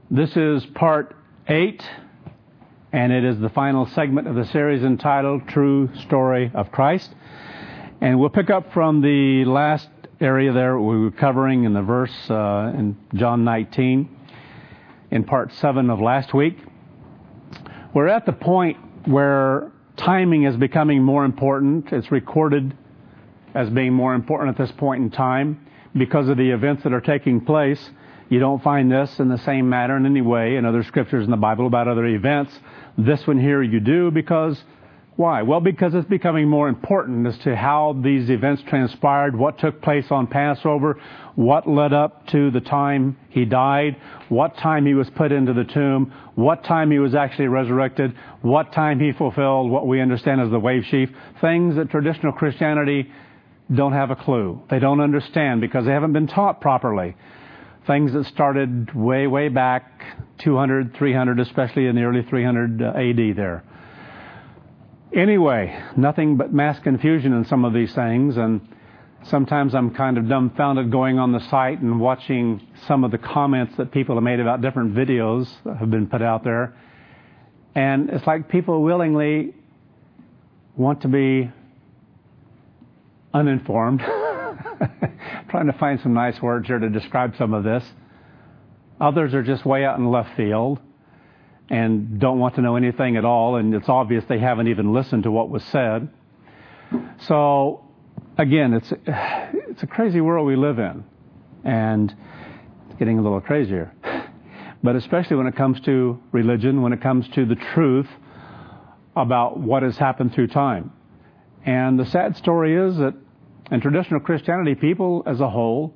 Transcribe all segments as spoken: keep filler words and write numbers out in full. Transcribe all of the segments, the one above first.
This is part eight, and it is the final segment of the series entitled True Story of Christ. And we'll pick up from the last area there we were covering in the verse uh, in John nineteen in part seven of last week. We're at the point where timing is becoming more important. It's recorded as being more important at this point in time because of the events that are taking place. You don't find this in the same manner in any way in other scriptures in the Bible about other events. This one here you do because, why? Well, because it's becoming more important as to how these events transpired, what took place on Passover, what led up to the time he died, what time he was put into the tomb, what time he was actually resurrected, what time he fulfilled what we understand as the wave sheaf, things that traditional Christianity don't have a clue. They don't understand because they haven't been taught properly. Things that started way, way back, two hundred, three hundred, especially in the early three hundred A D there. Anyway, nothing but mass confusion in some of these things, and sometimes I'm kind of dumbfounded going on the site and watching some of the comments that people have made about different videos that have been put out there. And it's like people willingly want to be uninformed. Trying to find some nice words here to describe some of this. Others are just way out in left field and don't want to know anything at all, and it's obvious they haven't even listened to what was said. So, again, it's it's a crazy world we live in, and it's getting a little crazier. But especially when it comes to religion, when it comes to the truth about what has happened through time. And the sad story is that in traditional Christianity, people as a whole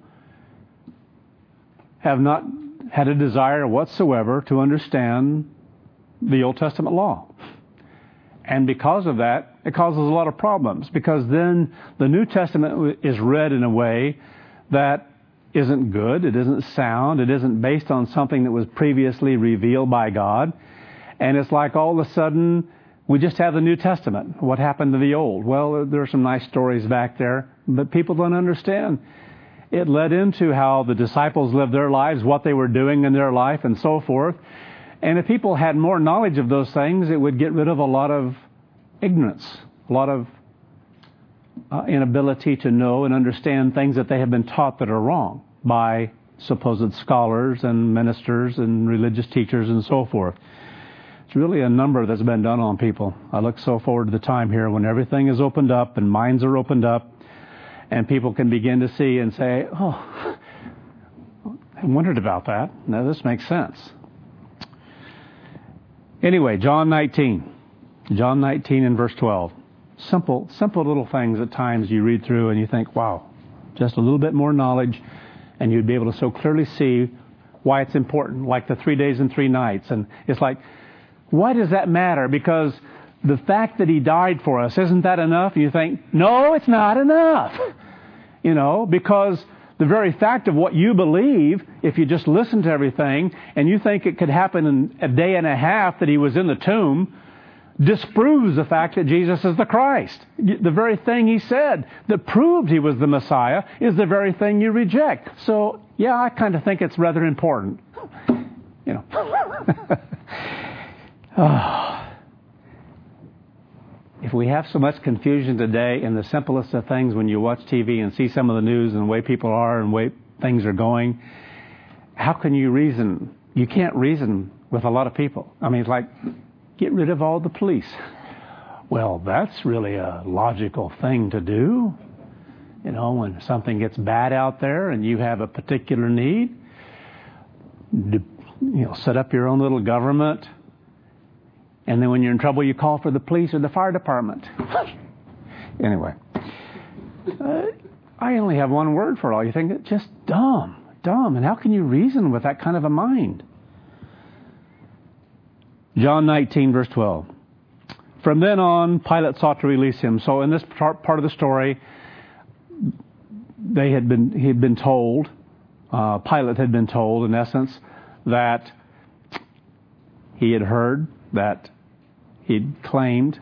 have not had a desire whatsoever to understand the Old Testament law. And because of that, it causes a lot of problems, because then the New Testament is read in a way that isn't good, it isn't sound, it isn't based on something that was previously revealed by God. And it's like all of a sudden we just have the New Testament. What happened to the Old? Well, there are some nice stories back there, but people don't understand. It led into how the disciples lived their lives, what they were doing in their life, and so forth. And if people had more knowledge of those things, it would get rid of a lot of ignorance, a lot of uh, inability to know and understand things that they have been taught that are wrong by supposed scholars and ministers and religious teachers and so forth. It's really a number that's been done on people. I look so forward to the time here when everything is opened up and minds are opened up and people can begin to see and say, oh, I wondered about that. Now this makes sense. Anyway, John nineteen. John nineteen and verse twelve. Simple, simple little things at times you read through and you think, wow, just a little bit more knowledge and you'd be able to so clearly see why it's important, like the three days and three nights. And it's like, why does that matter? Because the fact that he died for us, isn't that enough? And you think, no, it's not enough. You know, because the very fact of what you believe, if you just listen to everything, and you think it could happen in a day and a half that he was in the tomb, disproves the fact that Jesus is the Christ. The very thing he said that proved he was the Messiah is the very thing you reject. So, yeah, I kind of think it's rather important. You know. Oh. If we have so much confusion today in the simplest of things when you watch T V and see some of the news and the way people are and the way things are going, how can you reason? You can't reason with a lot of people. I mean, it's like, get rid of all the police. Well, that's really a logical thing to do. You know, when something gets bad out there and you have a particular need, you know, set up your own little government. And then when you're in trouble, you call for the police or the fire department. Anyway, uh, I only have one word for all. You think it's just dumb, dumb. And how can you reason with that kind of a mind? John nineteen, verse twelve. From then on, Pilate sought to release him. So in this part of the story, they had been he had been told, uh, Pilate had been told, in essence, that he had heard, that he'd claimed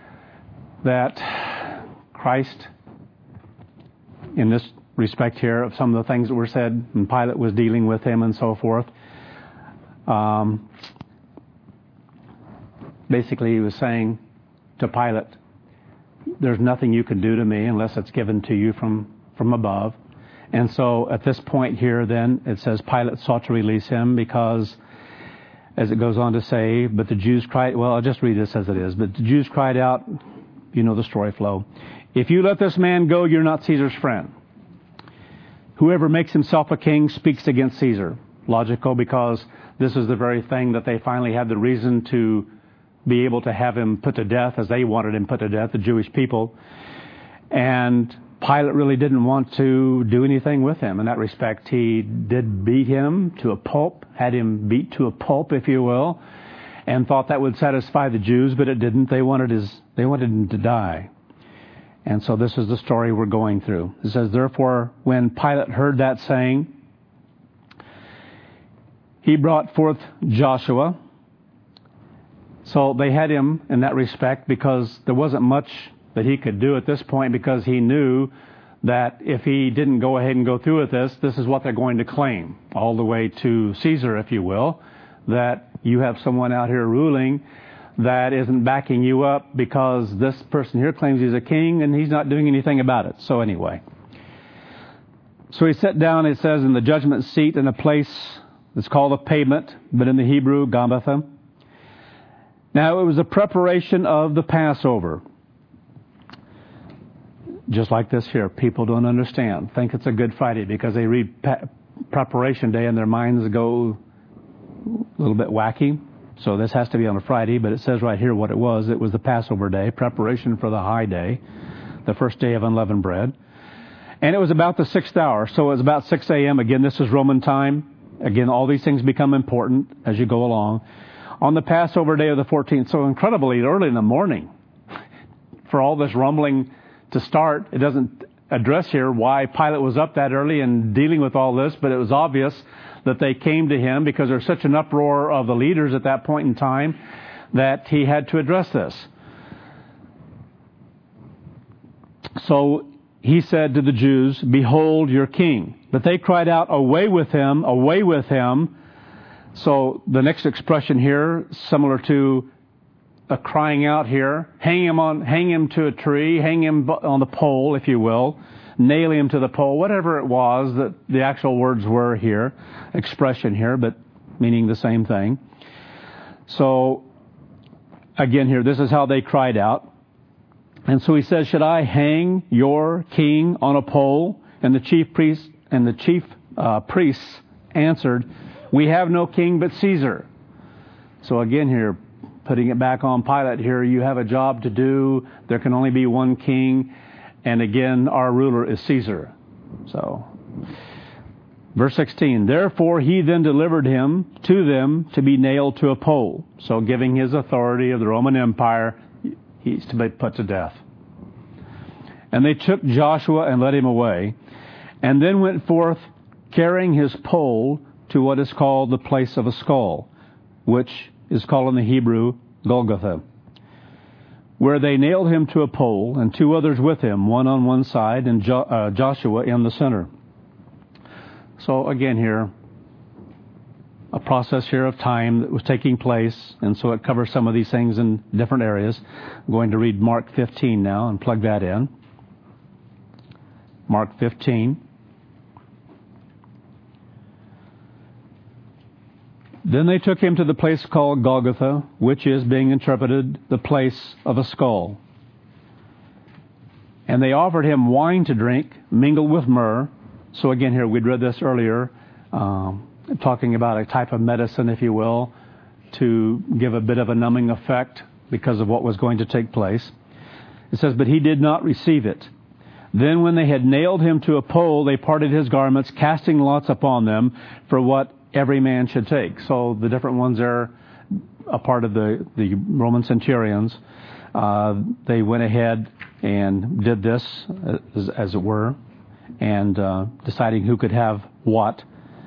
that Christ, in this respect here of some of the things that were said, and Pilate was dealing with him and so forth, Um, basically, he was saying to Pilate, there's nothing you can do to me unless it's given to you from, from above. And so at this point here, then, it says Pilate sought to release him because, as it goes on to say, but the Jews cried, well, I'll just read this as it is, but the Jews cried out, you know the story flow, if you let this man go, you're not Caesar's friend. Whoever makes himself a king speaks against Caesar. Logical, because this is the very thing that they finally had the reason to be able to have him put to death, as they wanted him put to death, the Jewish people. And Pilate really didn't want to do anything with him in that respect. He did beat him to a pulp, had him beat to a pulp, if you will, and thought that would satisfy the Jews, but it didn't. They wanted his, they wanted him to die. And so this is the story we're going through. It says, therefore, when Pilate heard that saying, he brought forth Joshua. So they had him in that respect because there wasn't much that he could do at this point, because he knew that if he didn't go ahead and go through with this, this is what they're going to claim, all the way to Caesar, if you will, that you have someone out here ruling that isn't backing you up because this person here claims he's a king and he's not doing anything about it. So anyway, so he sat down, it says, in the judgment seat in a place that's called a pavement, but in the Hebrew, Gabbatha. Now it was a preparation of the Passover. Just like this here, people don't understand. Think it's a Good Friday because they read pa- preparation day and their minds go a little bit wacky. So this has to be on a Friday, but it says right here what it was. It was the Passover day, preparation for the high day, the first day of unleavened bread. And it was about the sixth hour. So it was about six a.m. Again, this is Roman time. Again, all these things become important as you go along. On the Passover day of the fourteenth, so incredibly early in the morning, for all this rumbling to start. It doesn't address here why Pilate was up that early and dealing with all this, but it was obvious that they came to him because there's such an uproar of the leaders at that point in time that he had to address this. So he said to the Jews, behold your king. But they cried out, away with him, away with him. So the next expression here, similar to a crying out here, hang him on, hang him to a tree, hang him on the pole, if you will, nail him to the pole, whatever it was that the actual words were here, expression here, but meaning the same thing. So again here, this is how they cried out. And so he says, should I hang your king on a pole? And the chief priest and the chief uh, priests answered, we have no king but Caesar. So again here, putting it back on Pilate here, you have a job to do. There can only be one king. And again, our ruler is Caesar. So, verse sixteen, therefore he then delivered him to them to be nailed to a pole. So giving his authority of the Roman Empire, he's to be put to death. And they took Joshua and led him away, and then went forth carrying his pole to what is called the place of a skull, which is called in the Hebrew Golgotha, where they nailed him to a pole and two others with him, one on one side and jo- uh, Joshua in the center. So again here, a process here of time that was taking place, and so it covers some of these things in different areas. I'm going to read Mark fifteen now and plug that in. Mark fifteen. Then they took him to the place called Golgotha, which is, being interpreted, the place of a skull. And they offered him wine to drink, mingled with myrrh. So again here, we'd read this earlier, um, talking about a type of medicine, if you will, to give a bit of a numbing effect because of what was going to take place. It says, but he did not receive it. Then when they had nailed him to a pole, they parted his garments, casting lots upon them for what every man should take. So the different ones are a part of the, the Roman centurions. Uh, they went ahead and did this, as, as it were, and uh, deciding who could have what.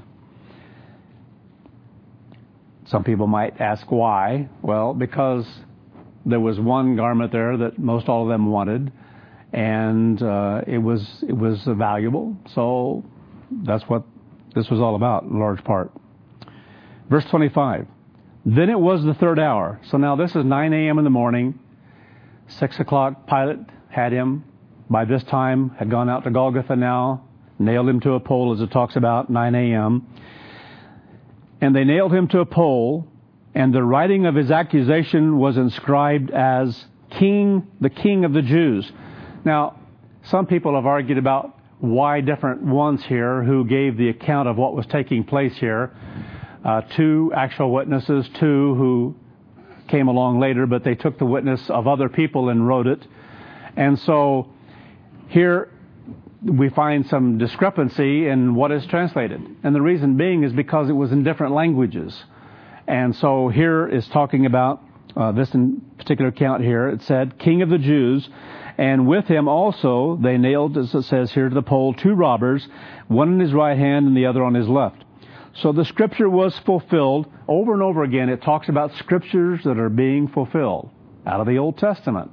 Some people might ask why. Well, because there was one garment there that most all of them wanted, and uh, it was it was valuable. So that's what this was all about, in large part. Verse twenty-five. Then it was the third hour. So now this is nine a.m. in the morning. Six o'clock, Pilate had him. By this time, had gone out to Golgotha now, nailed him to a pole, as it talks about, nine a.m. And they nailed him to a pole, and the writing of his accusation was inscribed as King, the King of the Jews. Now, some people have argued about why different ones here who gave the account of what was taking place here. Uh, two actual witnesses, two who came along later, but they took the witness of other people and wrote it. And so here we find some discrepancy in what is translated. And the reason being is because it was in different languages. And so here is talking about uh, this in particular account here. It said, King of the Jews, and with him also they nailed, as it says here, to the pole, two robbers, one in his right hand and the other on his left. So the scripture was fulfilled. Over and over again, it talks about scriptures that are being fulfilled out of the Old Testament.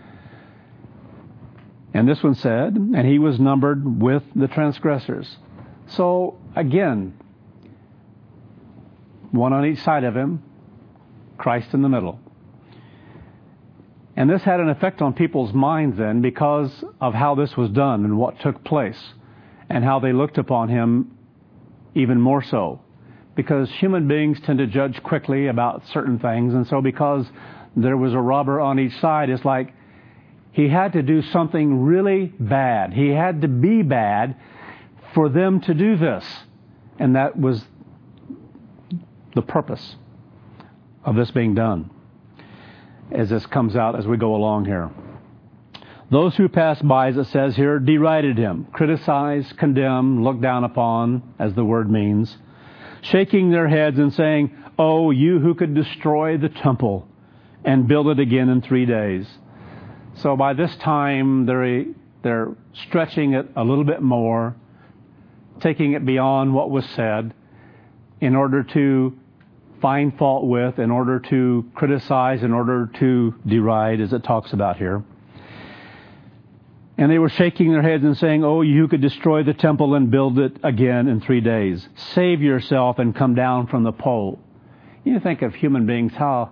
And this one said, and he was numbered with the transgressors. So again, one on each side of him, Christ in the middle. And this had an effect on people's minds then because of how this was done and what took place and how they looked upon him even more so. Because human beings tend to judge quickly about certain things. And so because there was a robber on each side, it's like he had to do something really bad. He had to be bad for them to do this. And that was the purpose of this being done, as this comes out as we go along here. Those who passed by, as it says here, derided him, criticized, condemned, looked down upon, as the word means, shaking their heads and saying, "Oh, you who could destroy the temple and build it again in three days." So by this time, they're, they're stretching it a little bit more, taking it beyond what was said in order to find fault with, in order to criticize, in order to deride, as it talks about here. And they were shaking their heads and saying, "Oh, you could destroy the temple and build it again in three days. Save yourself and come down from the pole." You think of human beings, how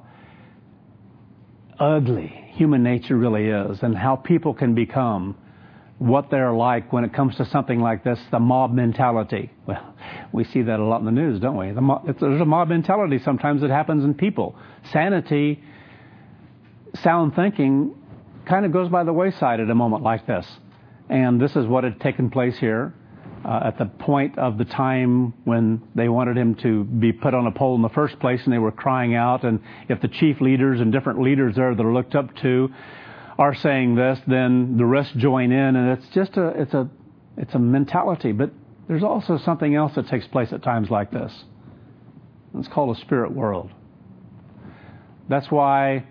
ugly human nature really is, and how people can become what they're like when it comes to something like this, the mob mentality. Well, we see that a lot in the news, don't we? The mob, it's, there's a mob mentality sometimes that happens in people. Sanity, sound thinking, kind of goes by the wayside at a moment like this. And this is what had taken place here uh, at the point of the time when they wanted him to be put on a pole in the first place, and they were crying out. And if the chief leaders and different leaders there that are looked up to are saying this, then the rest join in, and it's just a it's a it's a mentality. But there's also something else that takes place at times like this. It's called a spirit world. That's why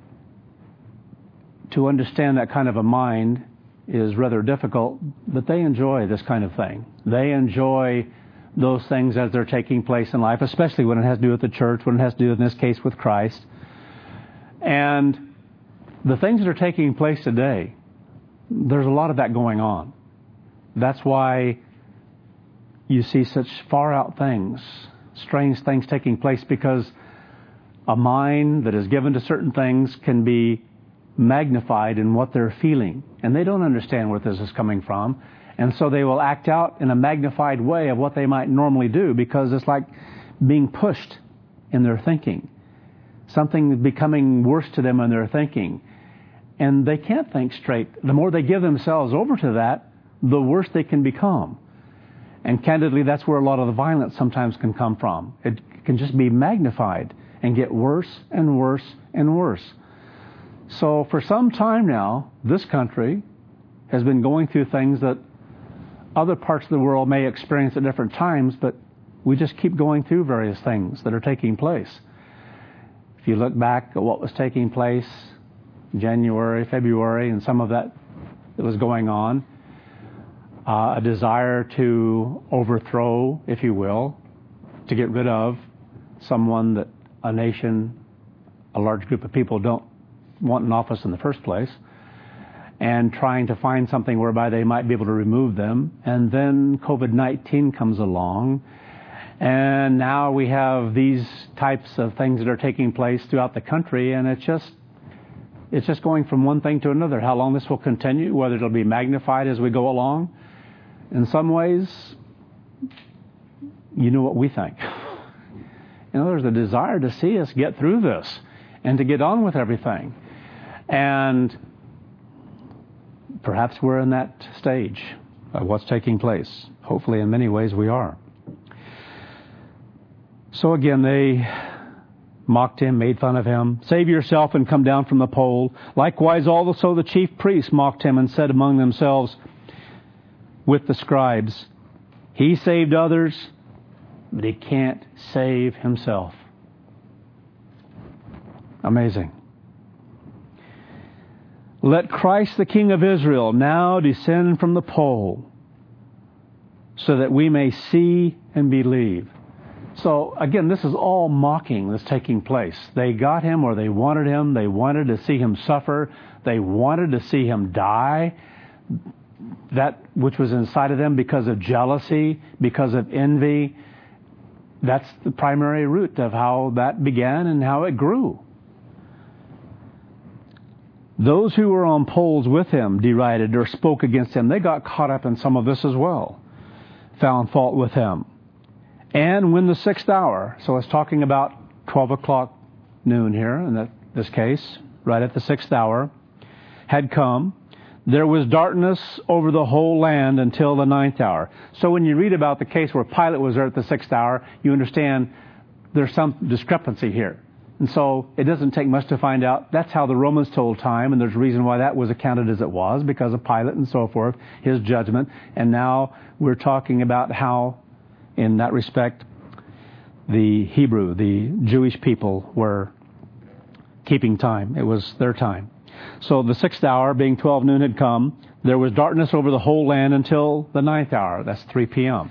to understand that kind of a mind is rather difficult, but they enjoy this kind of thing. They enjoy those things as they're taking place in life, especially when it has to do with the church, when it has to do, in this case, with Christ. And the things that are taking place today, there's a lot of that going on. That's why you see such far out things, strange things taking place, because a mind that is given to certain things can be magnified in what they're feeling. And they don't understand where this is coming from. And so they will act out in a magnified way of what they might normally do, because it's like being pushed in their thinking. Something becoming worse to them in their thinking. And they can't think straight. The more they give themselves over to that, the worse they can become. And candidly, that's where a lot of the violence sometimes can come from. It can just be magnified and get worse and worse and worse. So for some time now, this country has been going through things that other parts of the world may experience at different times, but we just keep going through various things that are taking place. If you look back at what was taking place January, February, and some of that that was going on, uh, a desire to overthrow, if you will, to get rid of someone that a nation, a large group of people don't want in office in the first place, and trying to find something whereby they might be able to remove them. And then COVID nineteen comes along, And now we have these types of things that are taking place throughout the country, and it's just it's just going from one thing to another. How long this will continue, whether it'll be magnified as we go along. In some ways, you know what we think. You know, there's a desire to see us get through this and to get on with everything. And perhaps we're in that stage of what's taking place. Hopefully, in many ways, we are. So again, they mocked him, made fun of him. Save yourself and come down from the pole. Likewise, also the chief priests mocked him and said among themselves with the scribes, he saved others, but he can't save himself. Amazing. Let Christ the King of Israel now descend from the pole so that we may see and believe. So again, this is all mocking that's taking place. They got him or they wanted him. They wanted to see him suffer. They wanted to see him die. That which was inside of them because of jealousy, because of envy. That's the primary root of how that began and how it grew. Those who were on poles with him derided or spoke against him. They got caught up in some of this as well. Found fault with him. And when the sixth hour, so it's talking about twelve o'clock noon here in that, this case, right at the sixth hour, had come, there was darkness over the whole land until the ninth hour. So when you read about the case where Pilate was there at the sixth hour, you understand there's some discrepancy here. And so it doesn't take much to find out that's how the Romans told time, and there's a reason why that was accounted as it was, because of Pilate and so forth, his judgment. And now we're talking about how, in that respect, the Hebrew, the Jewish people were keeping time. It was their time. So the sixth hour, being twelve noon, had come. There was darkness over the whole land until the ninth hour. That's three p.m.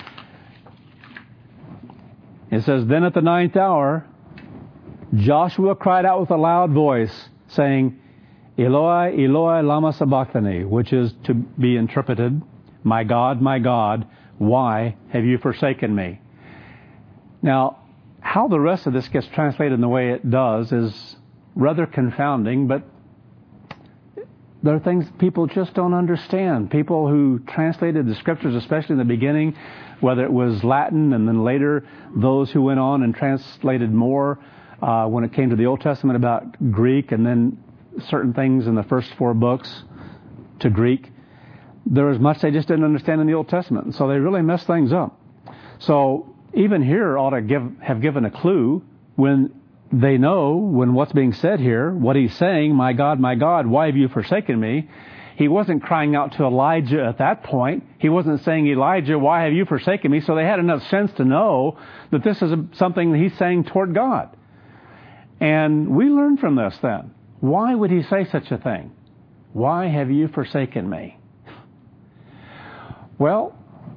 It says, then at the ninth hour, Joshua cried out with a loud voice, saying, Eloi, Eloi, lama sabachthani, which is to be interpreted, my God, my God, why have you forsaken me? Now, how the rest of this gets translated in the way it does is rather confounding, but there are things people just don't understand. People who translated the scriptures, especially in the beginning, whether it was Latin and then later those who went on and translated more uh, when it came to the Old Testament about Greek, and then certain things in the first four books to Greek. There was much they just didn't understand in the Old Testament, and so they really messed things up. So even here ought to give, have given a clue when they know, when what's being said here, what he's saying, my God, my God, why have you forsaken me? He wasn't crying out to Elijah at that point. He wasn't saying, Elijah, why have you forsaken me? So they had enough sense to know that this is something that he's saying toward God. And we learn from this then. Why would he say such a thing? Why have you forsaken me? Well,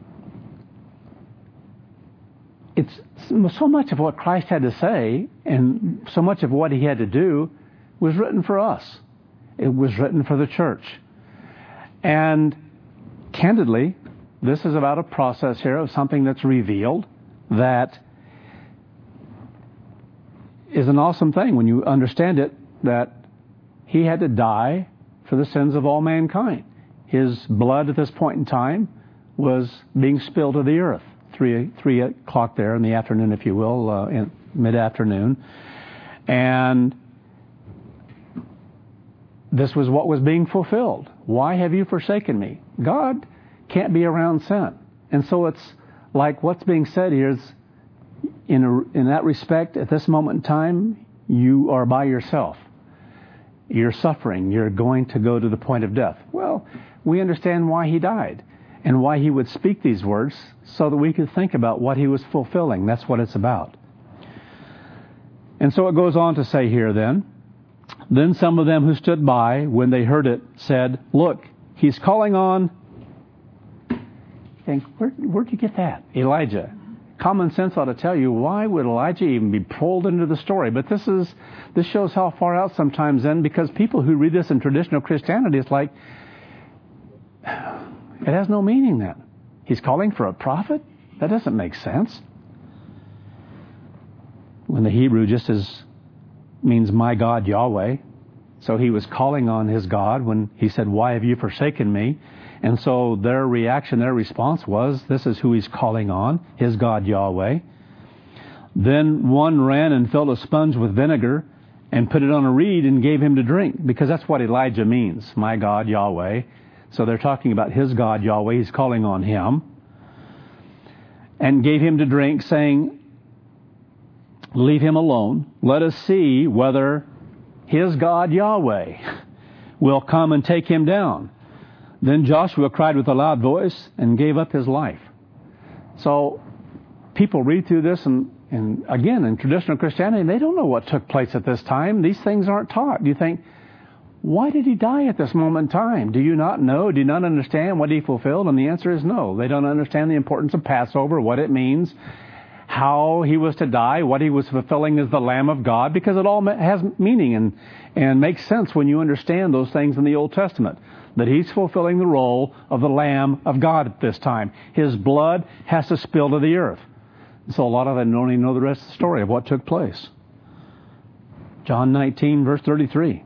it's so much of what Christ had to say and so much of what he had to do was written for us. It was written for the church. And candidly, this is about a process here of something that's revealed that is an awesome thing when you understand it, that he had to die for the sins of all mankind. His blood at this point in time was being spilled to the earth. Three, three o'clock there in the afternoon, if you will, uh, in mid-afternoon. And this was what was being fulfilled. Why have you forsaken me? God can't be around sin. And so it's like what's being said here is, in, a, in that respect, at this moment in time, you are by yourself. You're suffering. You're going to go to the point of death. Well, we understand why he died and why he would speak these words so that we could think about what he was fulfilling. That's what it's about. And so it goes on to say here then, then some of them who stood by, when they heard it, said, look, he's calling on, think, where, where'd you get that? Elijah. Common sense ought to tell you, why would Elijah even be pulled into the story? But this is this shows how far out sometimes then, because people who read this in traditional Christianity, it's like, it has no meaning then. He's calling for a prophet? That doesn't make sense. in the Hebrew just as means my God, Yahweh. So he was calling on his God when he said, why have you forsaken me? And so their reaction, their response was, this is who he's calling on, his God, Yahweh. Then one ran and filled a sponge with vinegar and put it on a reed and gave him to drink, because that's what Elijah means, my God, Yahweh. So they're talking about his God, Yahweh. He's calling on him. And gave him to drink, saying, leave him alone. Let us see whether his God, Yahweh, will come and take him down. Then Joshua cried with a loud voice and gave up his life. So people read through this, and, and again, in traditional Christianity, they don't know what took place at this time. These things aren't taught. You think, why did he die at this moment in time? Do you not know? Do you not understand what he fulfilled? And the answer is no. They don't understand the importance of Passover, what it means, how he was to die, what he was fulfilling as the Lamb of God, because it all has meaning and, and makes sense when you understand those things in the Old Testament, that he's fulfilling the role of the Lamb of God at this time. His blood has to spill to the earth. So a lot of them don't even know the rest of the story of what took place. John nineteen, verse thirty-three.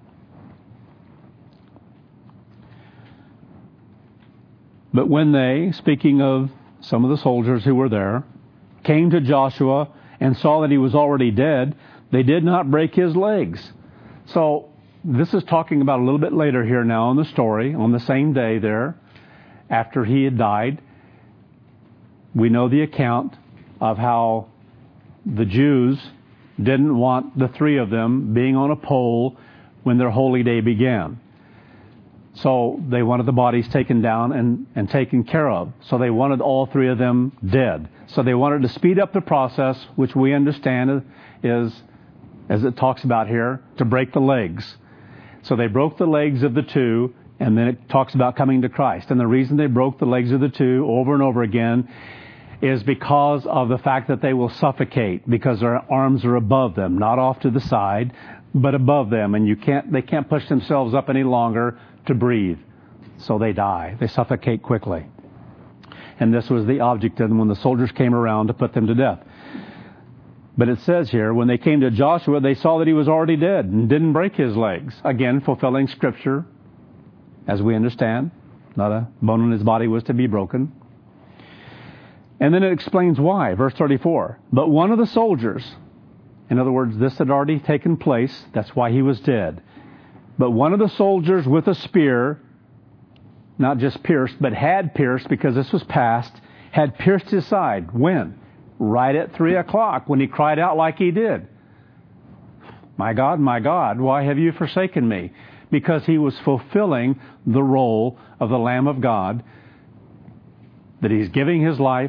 But when they, speaking of some of the soldiers who were there, came to Joshua and saw that he was already dead, they did not break his legs. So this is talking about a little bit later here now in the story, on the same day there, after he had died. We know the account of how the Jews didn't want the three of them being on a pole when their holy day began. So they wanted the bodies taken down and, and taken care of. So they wanted all three of them dead. So they wanted to speed up the process, which we understand is, as it talks about here, to break the legs. So they broke the legs of the two, and then it talks about coming to Christ. And the reason they broke the legs of the two over and over again is because of the fact that they will suffocate, because their arms are above them, not off to the side, but above them, and you can't they can't push themselves up any longer to breathe. So they die. They suffocate quickly. And this was the object of them when the soldiers came around to put them to death. But it says here, when they came to Joshua, they saw that he was already dead and didn't break his legs. Again, fulfilling Scripture, as we understand. Not a bone in his body was to be broken. And then it explains why. Verse thirty-four. But one of the soldiers, in other words, this had already taken place. That's why he was dead. But one of the soldiers with a spear, not just pierced, but had pierced, because this was past, had pierced his side. When? Right at three o'clock, when he cried out like he did. My God, my God, why have you forsaken me? Because he was fulfilling the role of the Lamb of God, that he's giving his life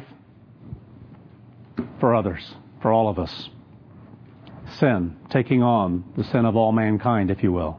for others, for all of us. Sin, taking on the sin of all mankind, if you will.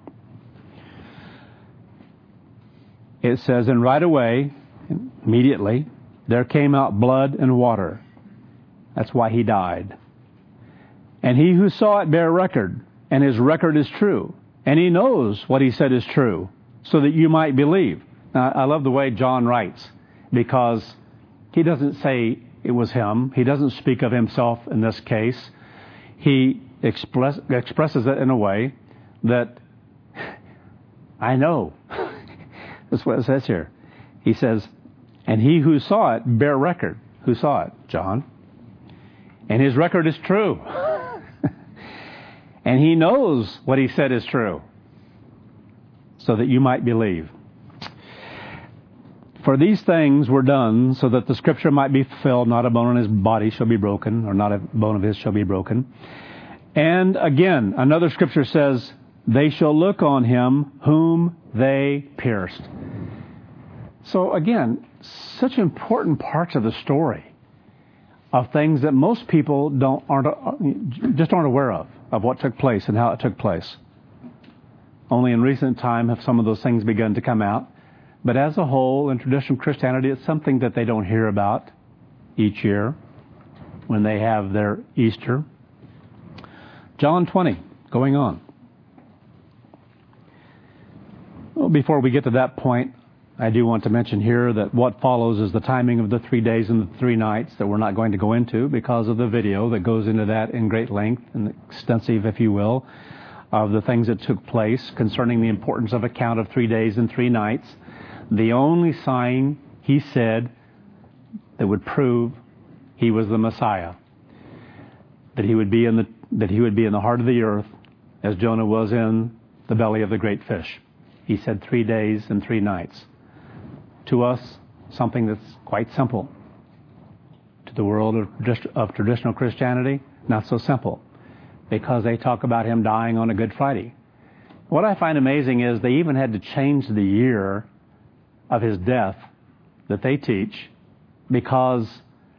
It says, and right away, immediately, there came out blood and water. That's why he died. And he who saw it bare record, and his record is true. And he knows what he said is true, so that you might believe. Now, I love the way John writes, because he doesn't say it was him. He doesn't speak of himself in this case. He express, expresses it in a way that I know. That's what it says here. He says, and he who saw it bare record. Who saw it? John. And his record is true. And he knows what he said is true, so that you might believe. For these things were done so that the Scripture might be fulfilled, not a bone in his body shall be broken, or not a bone of his shall be broken. And again, another Scripture says, they shall look on him whom they pierced. So again, such important parts of the story of things that most people don't aren't just aren't aware of, of what took place and how it took place. Only in recent time have some of those things begun to come out. But as a whole, in traditional Christianity, it's something that they don't hear about each year when they have their Easter. John twenty, going on. Well, before we get to that point, I do want to mention here that what follows is the timing of the three days and the three nights that we're not going to go into because of the video that goes into that in great length and extensive, if you will, of the things that took place concerning the importance of a count of three days and three nights. The only sign, he said, that would prove he was the Messiah, that he would be in the that he would be in the heart of the earth as Jonah was in the belly of the great fish. He said three days and three nights. To us, something that's quite simple. To the world of, of traditional Christianity, not so simple, because they talk about him dying on a Good Friday. What I find amazing is they even had to change the year of his death that they teach because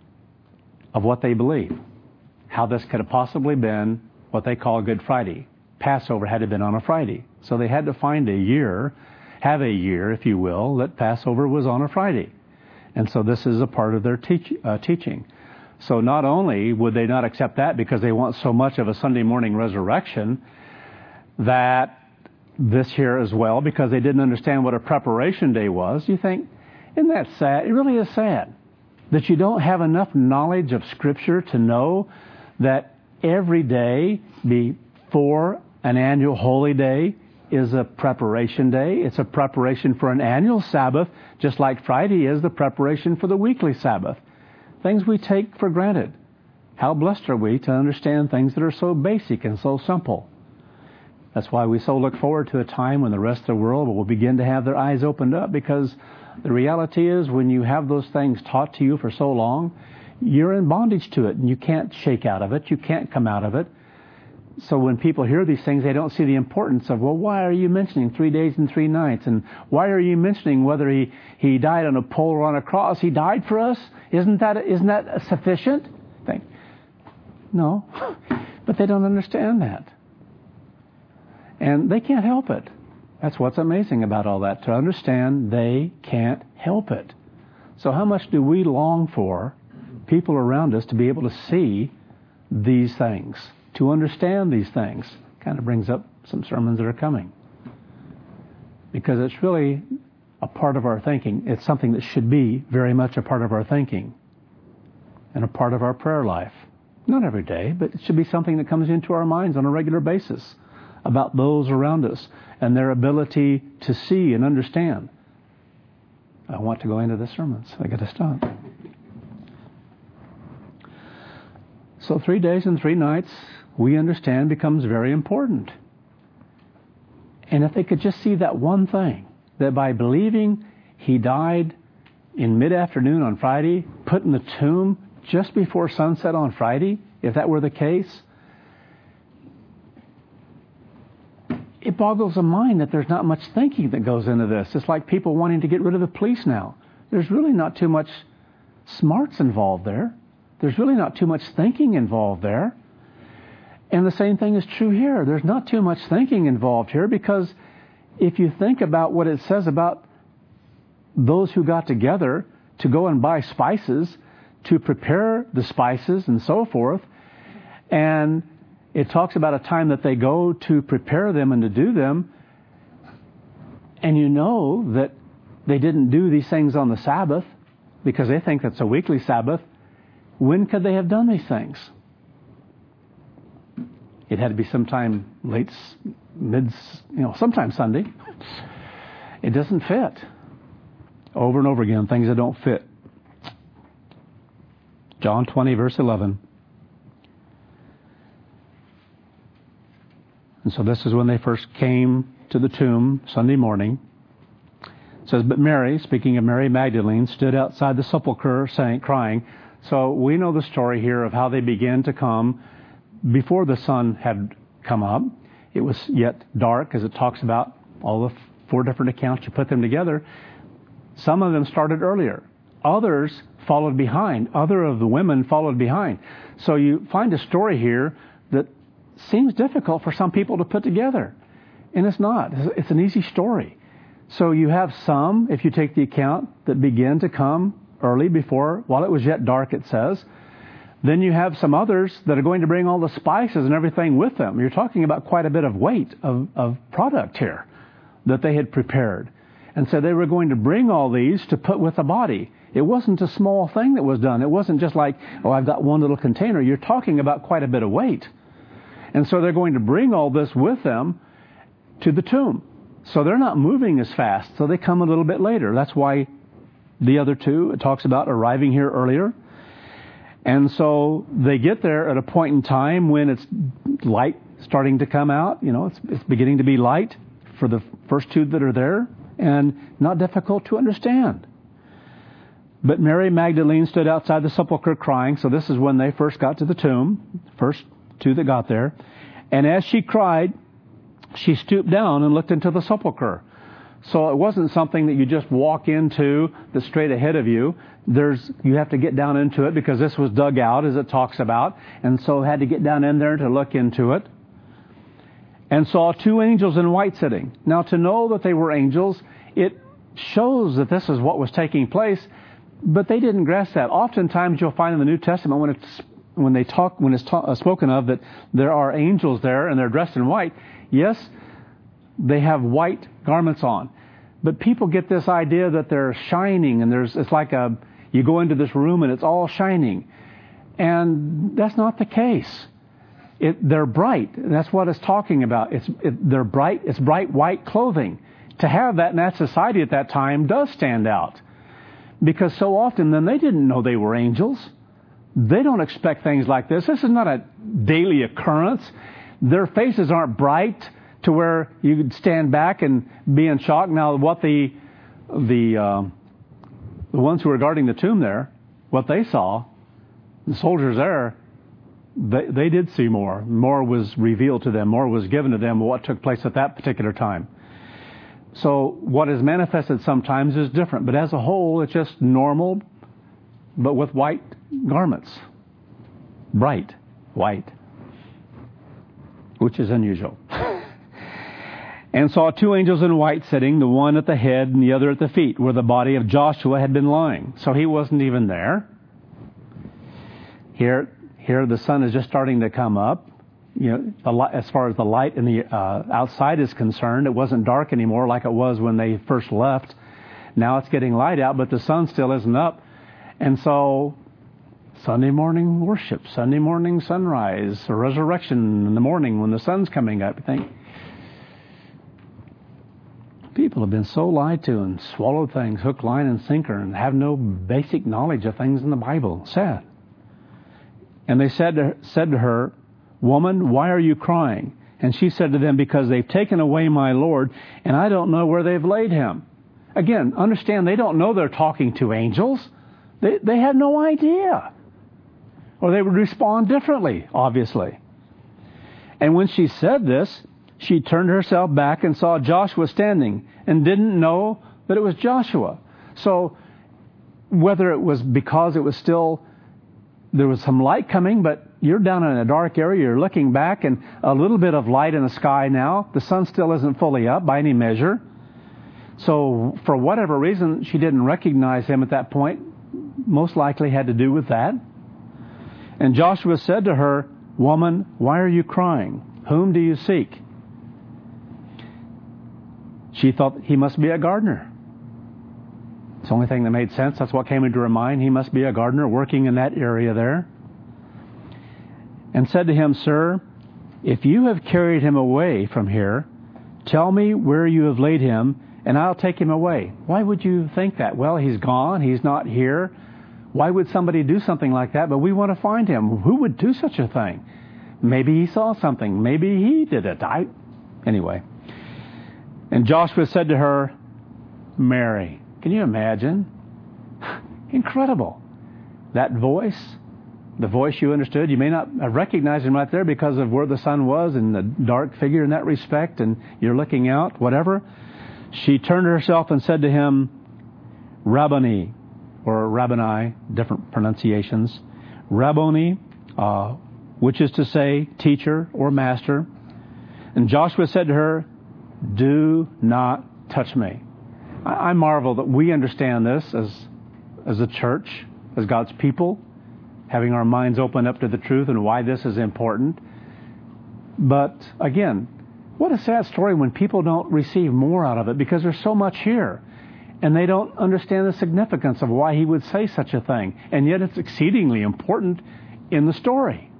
of what they believe. How this could have possibly been what they call Good Friday. Passover had to have been on a Friday. So they had to find a year, have a year, if you will, that Passover was on a Friday. And so this is a part of their teach, uh, teaching. So not only would they not accept that because they want so much of a Sunday morning resurrection, that this here as well, because they didn't understand what a preparation day was. You think, isn't that sad? It really is sad that you don't have enough knowledge of Scripture to know that every day before an annual holy day is a preparation day. It's a preparation for an annual Sabbath, just like Friday is the preparation for the weekly Sabbath. Things we take for granted. How blessed are we to understand things that are so basic and so simple? That's why we so look forward to a time when the rest of the world will begin to have their eyes opened up, because the reality is when you have those things taught to you for so long, you're in bondage to it, and you can't shake out of it. You can't come out of it. So when people hear these things, they don't see the importance of, well, why are you mentioning three days and three nights? And why are you mentioning whether he, he died on a pole or on a cross? He died for us? Isn't that, isn't that a sufficient thing? No, but they don't understand that. And they can't help it. That's what's amazing about all that. To understand, they can't help it. So how much do we long for people around us to be able to see these things, to understand these things? Kind of brings up some sermons that are coming. Because it's really a part of our thinking. It's something that should be very much a part of our thinking and a part of our prayer life. Not every day, but it should be something that comes into our minds on a regular basis about those around us and their ability to see and understand. I want to go into the sermon, so I got to stop. So three days and three nights, we understand, becomes very important. And if they could just see that one thing, that by believing he died in mid-afternoon on Friday, put in the tomb just before sunset on Friday, if that were the case, it boggles the mind that there's not much thinking that goes into this. It's like people wanting to get rid of the police now. There's really not too much smarts involved there. There's really not too much thinking involved there. And the same thing is true here. There's not too much thinking involved here, because if you think about what it says about those who got together to go and buy spices, to prepare the spices and so forth, and it talks about a time that they go to prepare them and to do them, and you know that they didn't do these things on the Sabbath because they think that's a weekly Sabbath. When could they have done these things? It had to be sometime late, mid, you know, sometime Sunday. It doesn't fit. Over and over again, things that don't fit. John twenty, verse eleven. And so this is when they first came to the tomb Sunday morning. It says, but Mary, speaking of Mary Magdalene, stood outside the sepulchre saying, crying. So we know the story here of how they began to come before the sun had come up. It was yet dark, as it talks about all the four different accounts. You put them together. Some of them started earlier. Others followed behind. Other of the women followed behind. So you find a story here that seems difficult for some people to put together. And it's not. It's an easy story. So you have some, if you take the account, that begin to come early before, while it was yet dark, it says. Then you have some others that are going to bring all the spices and everything with them. You're talking about quite a bit of weight of, of product here that they had prepared. And so they were going to bring all these to put with the body. It wasn't a small thing that was done. It wasn't just like, oh, I've got one little container. You're talking about quite a bit of weight. And so they're going to bring all this with them to the tomb. So they're not moving as fast. So they come a little bit later. That's why the other two, it talks about arriving here earlier. And so they get there at a point in time when it's light starting to come out. You know, it's, it's beginning to be light for the first two that are there, and not difficult to understand. But Mary Magdalene stood outside the sepulchre crying. So this is when they first got to the tomb, first two that got there. And as she cried, she stooped down and looked into the sepulchre. So it wasn't something that you just walk into that's straight ahead of you. There's you have to get down into it because this was dug out, as it talks about. And so had to get down in there to look into it. And saw two angels in white sitting. Now, to know that they were angels, it shows that this is what was taking place. But they didn't grasp that. Oftentimes you'll find in the New Testament when it's when they talk when it's ta- uh, spoken of that there are angels there and they're dressed in white. Yes, they have white garments on. But people get this idea that they're shining and there's it's like a you go into this room and it's all shining. And that's not the case. It, they're bright. That's what it's talking about. It's it, they're bright. It's bright white clothing. To have that in that society at that time does stand out. Because so often then they didn't know they were angels. They don't expect things like this. This is not a daily occurrence. Their faces aren't bright to where you could stand back and be in shock. Now, what the the uh, the ones who were guarding the tomb there, what they saw, the soldiers there, they, they did see more. More was revealed to them. More was given to them what took place at that particular time. So what is manifested sometimes is different. But as a whole, it's just normal, but with white garments. Bright white. Which is unusual. And saw two angels in white sitting, the one at the head and the other at the feet, where the body of Joshua had been lying. So he wasn't even there. Here, here the sun is just starting to come up. You know, the light, as far as the light in the uh, outside is concerned, it wasn't dark anymore like it was when they first left. Now it's getting light out, but the sun still isn't up. And so Sunday morning worship, Sunday morning sunrise, or resurrection in the morning when the sun's coming up. You think, people have been so lied to and swallowed things hook, line, and sinker and have no basic knowledge of things in the Bible. Sad. And they said to her, said to her, "Woman, why are you crying?" And she said to them, "Because they've taken away my Lord, and I don't know where they've laid him." Again, understand, they don't know they're talking to angels. They, they have no idea. Or they would respond differently, obviously. And when she said this, she turned herself back and saw Joshua standing and didn't know that it was Joshua. So whether it was because it was still, there was some light coming, but you're down in a dark area, you're looking back, and a little bit of light in the sky now. The sun still isn't fully up by any measure. So for whatever reason, she didn't recognize him at that point. Most likely had to do with that. And Joshua said to her, "Woman, why are you crying? Whom do you seek?" She thought he must be a gardener. It's the only thing that made sense. That's what came into her mind. He must be a gardener working in that area there. And said to him, "Sir, if you have carried him away from here, tell me where you have laid him, and I'll take him away." Why would you think that? Well, he's gone. He's not here. Why would somebody do something like that? But we want to find him. Who would do such a thing? Maybe he saw something. Maybe he did it. I, anyway. And Joshua said to her, "Mary." Can you imagine? Incredible. That voice, the voice you understood, you may not recognize him right there because of where the sun was and the dark figure in that respect, and you're looking out, whatever. She turned herself and said to him, "Rabboni," or Rabboni, different pronunciations. Rabboni, uh, which is to say teacher or master. And Joshua said to her, "Do not touch me." I, I marvel that we understand this as, as a church, as God's people, having our minds open up to the truth and why this is important. But again, what a sad story when people don't receive more out of it, because there's so much here. And they don't understand the significance of why he would say such a thing. And yet it's exceedingly important in the story.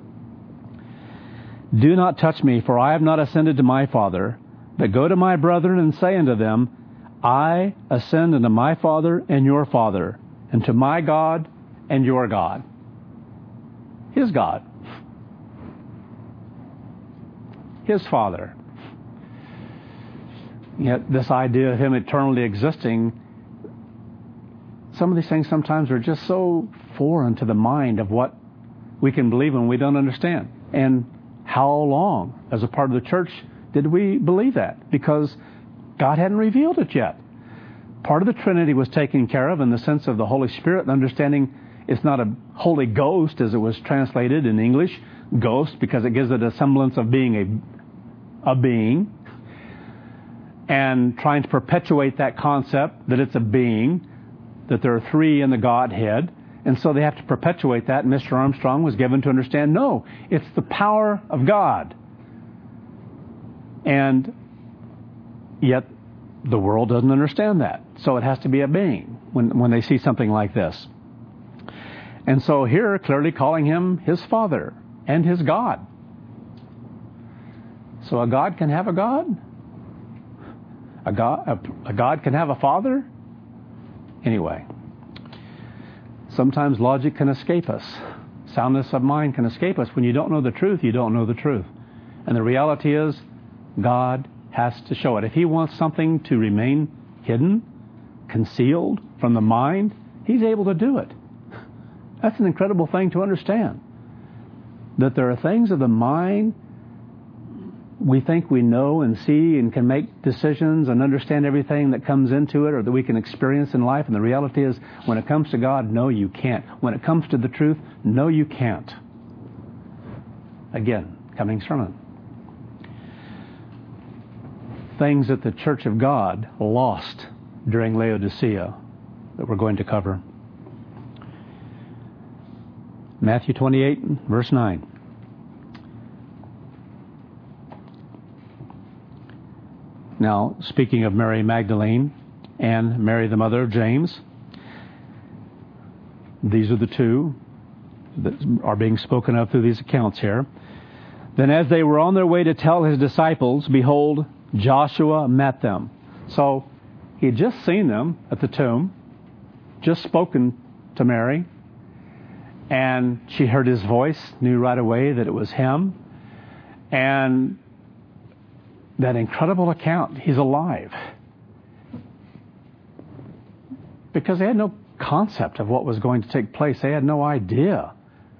Do not touch me, for I have not ascended to my Father, but go to my brethren and say unto them, I ascend unto my Father and your Father, and to my God and your God. His God. His Father. Yet this idea of him eternally existing, some of these things sometimes are just so foreign to the mind of what we can believe when we don't understand. And how long, as a part of the church, did we believe that? Because God hadn't revealed it yet. Part of the Trinity was taken care of in the sense of the Holy Spirit and understanding it's not a Holy Ghost as it was translated in English, ghost, because it gives it a semblance of being a, a being. And trying to perpetuate that concept that it's a being, that there are three in the Godhead. And so they have to perpetuate that. And Mister Armstrong was given to understand, no, it's the power of God. And yet the world doesn't understand that. So it has to be a being when, when they see something like this. And so here, clearly calling him his Father and his God. So a God can have a God? A God, a, a God can have a Father? Anyway, sometimes logic can escape us. Soundness of mind can escape us. When you don't know the truth, you don't know the truth. And the reality is, God has to show it. If he wants something to remain hidden, concealed from the mind, he's able to do it. That's an incredible thing to understand. That there are things of the mind we think we know and see and can make decisions and understand everything that comes into it or that we can experience in life. And the reality is, when it comes to God, no, you can't. When it comes to the truth, no, you can't. Again, coming sermon. Things that the Church of God lost during Laodicea that we're going to cover. Matthew twenty-eight, verse nine. Now, speaking of Mary Magdalene and Mary the mother of James, these are the two that are being spoken of through these accounts here. Then as they were on their way to tell his disciples, behold, Joshua met them. So he had just seen them at the tomb, just spoken to Mary, and she heard his voice, knew right away that it was him. And that incredible account, he's alive. Because they had no concept of what was going to take place. They had no idea.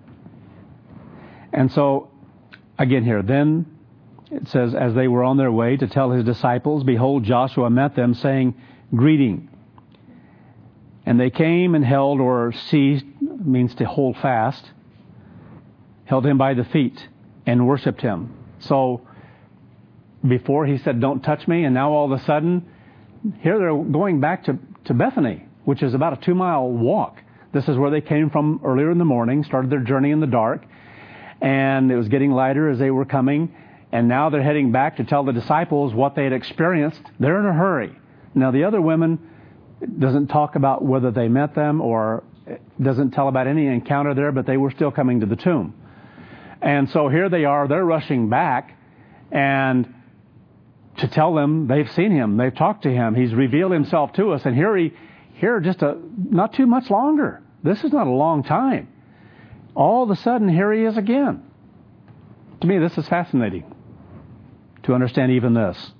And so, again here, then it says, as they were on their way to tell his disciples, behold, Joshua met them, saying, greeting. And they came and held, or seized, means to hold fast, held him by the feet and worshipped him. So, before he said, don't touch me, and now all of a sudden, here they're going back to, to Bethany, which is about a two-mile walk. This is where they came from earlier in the morning, started their journey in the dark, and it was getting lighter as they were coming, and now they're heading back to tell the disciples what they had experienced. They're in a hurry. Now, the other women doesn't talk about whether they met them or doesn't tell about any encounter there, but they were still coming to the tomb. And so here they are, they're rushing back, and to tell them they've seen him, they've talked to him, he's revealed himself to us, and here he, here just a not too much longer. This is not a long time. All of a sudden, here he is again. To me, this is fascinating to understand even this.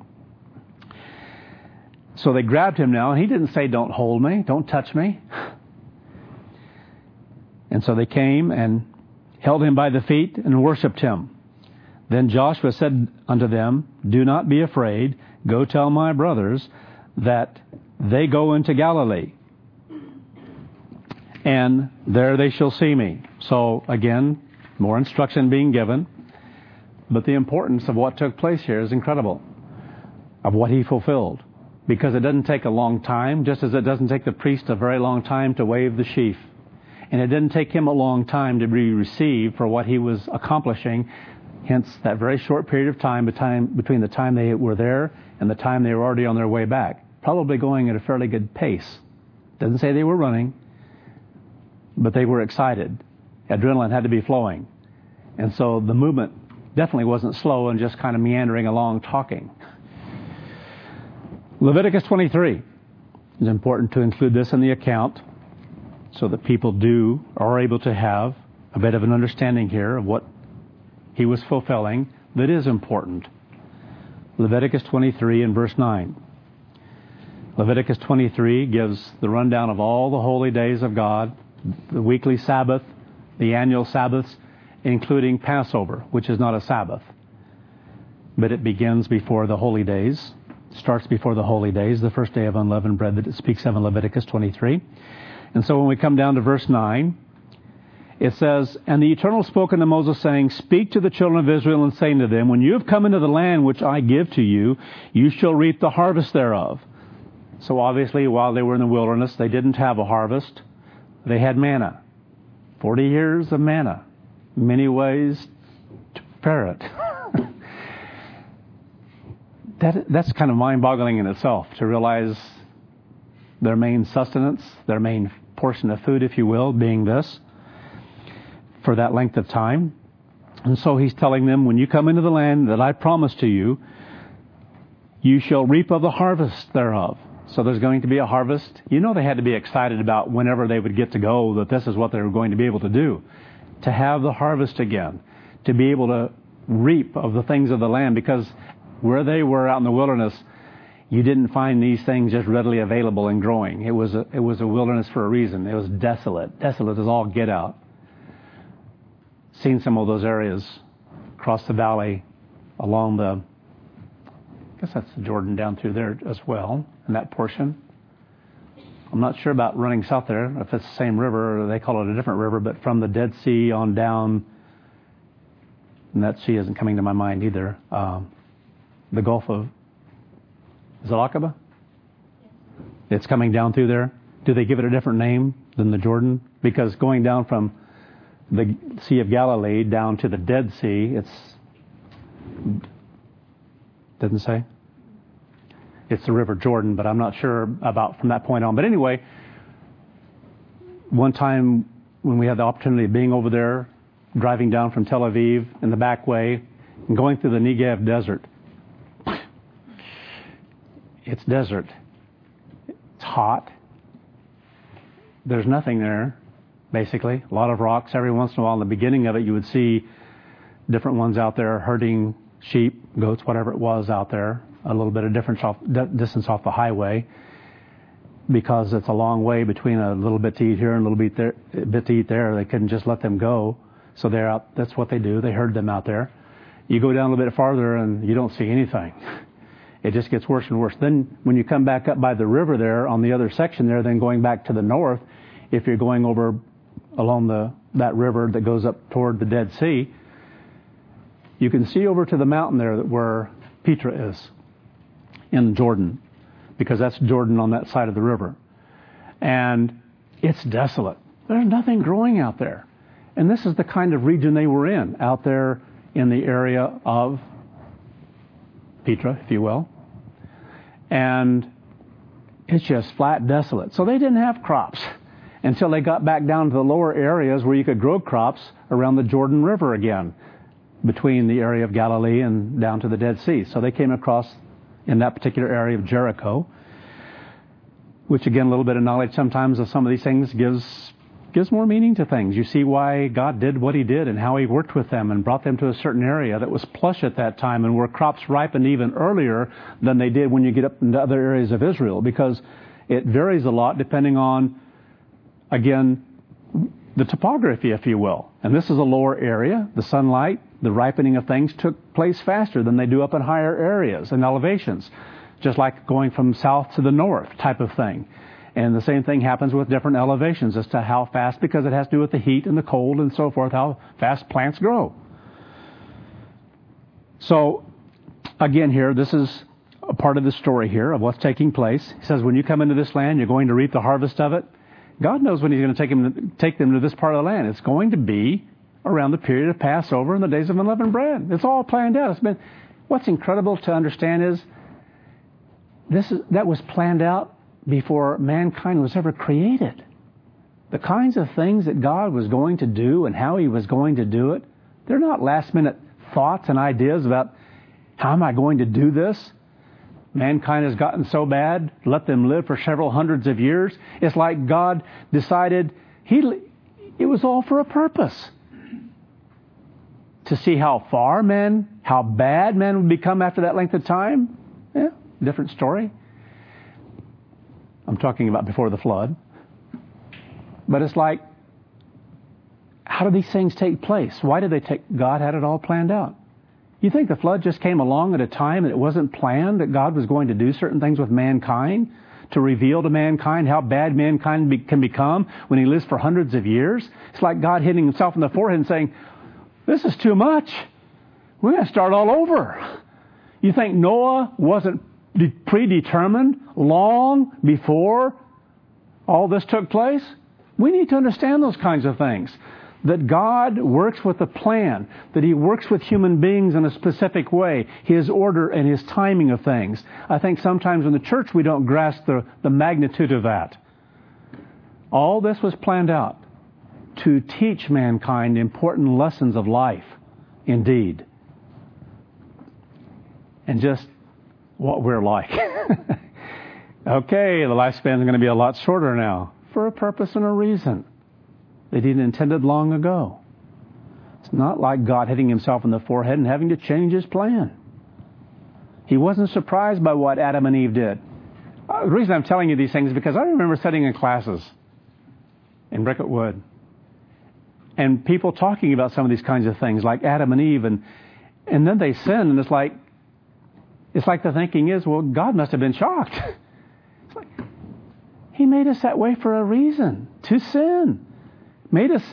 So they grabbed him now, and he didn't say, don't hold me, don't touch me. And so they came and held him by the feet and worshipped him. Then Joshua said unto them, do not be afraid. Go tell my brothers that they go into Galilee, and there they shall see me. So again, more instruction being given. But the importance of what took place here is incredible, of what he fulfilled. Because it doesn't take a long time, just as it doesn't take the priest a very long time to wave the sheaf. And it didn't take him a long time to be received for what he was accomplishing. Hence, that very short period of time between the time they were there and the time they were already on their way back. probably going at a fairly good pace. Doesn't say they were running, but they were excited. Adrenaline had to be flowing. And so the movement definitely wasn't slow and just kind of meandering along talking. Leviticus twenty-three. It's important to include this in the account so that people do are able to have a bit of an understanding here of what he was fulfilling that is important. Leviticus twenty-three and verse nine. Leviticus twenty-three gives the rundown of all the holy days of God, the weekly Sabbath, the annual Sabbaths, including Passover, which is not a Sabbath. But it begins before the holy days, starts before the holy days, the first day of unleavened bread that it speaks of in Leviticus twenty-three. And so when we come down to verse nine, it says, "And the Eternal spoke unto Moses, saying, Speak to the children of Israel, and saying to them, When you have come into the land which I give to you, you shall reap the harvest thereof." So obviously, while they were in the wilderness, they didn't have a harvest. They had manna. Forty years of manna. Many ways to prepare it. that, that's kind of mind-boggling in itself, to realize their main sustenance, their main portion of food, if you will, being this, for that length of time. And so he's telling them, when you come into the land that I promise to you, you shall reap of the harvest thereof. So there's going to be a harvest. You know they had to be excited about whenever they would get to go, that this is what they were going to be able to do. To have the harvest again. To be able to reap of the things of the land. Because where they were out in the wilderness, you didn't find these things just readily available and growing. It was a, it was a wilderness for a reason. It was desolate. Desolate is all get out. Seen some of those areas across the valley along the, I guess that's the Jordan down through there as well, in that portion. I'm not sure about running south there, if it's the same river or they call it a different river, but from the Dead Sea on down, and that sea isn't coming to my mind either, um, the Gulf of, is it Aqaba? It's coming down through there. Do they give it a different name than the Jordan? Because going down from the Sea of Galilee down to the Dead Sea, it's, doesn't say? It's the River Jordan, but I'm not sure about from that point on. But anyway, one time when we had the opportunity of being over there, driving down from Tel Aviv in the back way, and going through the Negev desert. It's desert. It's hot. There's nothing there, basically. A lot of rocks. Every once in a while, in the beginning of it, you would see different ones out there herding sheep, goats, whatever it was out there. A little bit of difference off, distance off the highway, because it's a long way between a little bit to eat here and a little bit there, a bit to eat there. They couldn't just let them go, so they're out. That's what they do. They herd them out there. You go down a little bit farther and you don't see anything. It just gets worse and worse. Then when you come back up by the river there on the other section there, then going back to the north, if you're going over along the that river that goes up toward the Dead Sea, you can see over to the mountain there where Petra is in Jordan, because that's Jordan on that side of the river. And it's desolate. There's nothing growing out there. And this is the kind of region they were in, out there in the area of Petra, if you will. And it's just flat desolate. So they didn't have crops until they got back down to the lower areas where you could grow crops around the Jordan River again, between the area of Galilee and down to the Dead Sea. So they came across in that particular area of Jericho, which again, a little bit of knowledge sometimes of some of these things gives gives more meaning to things. You see why God did what he did and how he worked with them and brought them to a certain area that was plush at that time and where crops ripened even earlier than they did when you get up into other areas of Israel, because it varies a lot depending on, again, the topography, if you will. And this is a lower area. The sunlight, the ripening of things took place faster than they do up in higher areas and elevations, just like going from south to the north type of thing. And the same thing happens with different elevations as to how fast, because it has to do with the heat and the cold and so forth, how fast plants grow. So, again here, this is a part of the story here of what's taking place. He says, when you come into this land, you're going to reap the harvest of it. God knows when he's going to take them, take them to this part of the land. It's going to be around the period of Passover and the days of unleavened bread. It's all planned out. It's been, what's incredible to understand is this is, that was planned out before mankind was ever created. The kinds of things that God was going to do and how He was going to do it, they're not last-minute thoughts and ideas about how am I going to do this? Mankind has gotten so bad, let them live for several hundreds of years. It's like God decided he, it was all for a purpose. To see how far men, how bad men would become after that length of time. Yeah, different story. I'm talking about before the flood. But it's like, how do these things take place? Why did they take? God had it all planned out. You think the flood just came along at a time that it wasn't planned that God was going to do certain things with mankind to reveal to mankind how bad mankind be, can become when he lives for hundreds of years? It's like God hitting himself in the forehead and saying, this is too much. We're going to start all over. You think Noah wasn't predetermined long before all this took place? We need to understand those kinds of things. That God works with a plan. That He works with human beings in a specific way. His order and His timing of things. I think sometimes in the church we don't grasp the, the magnitude of that. All this was planned out to teach mankind important lessons of life, indeed. And just what we're like. Okay, the lifespan is going to be a lot shorter now. For a purpose and a reason that He intended long ago. It's not like God hitting Himself in the forehead and having to change His plan. He wasn't surprised by what Adam and Eve did. Uh, the reason I'm telling you these things is because I remember sitting in classes in Bricket Wood and people talking about some of these kinds of things like Adam and Eve, and and then they sin, and it's like it's like the thinking is, well, God must have been shocked. It's like, He made us that way for a reason, to sin. Made us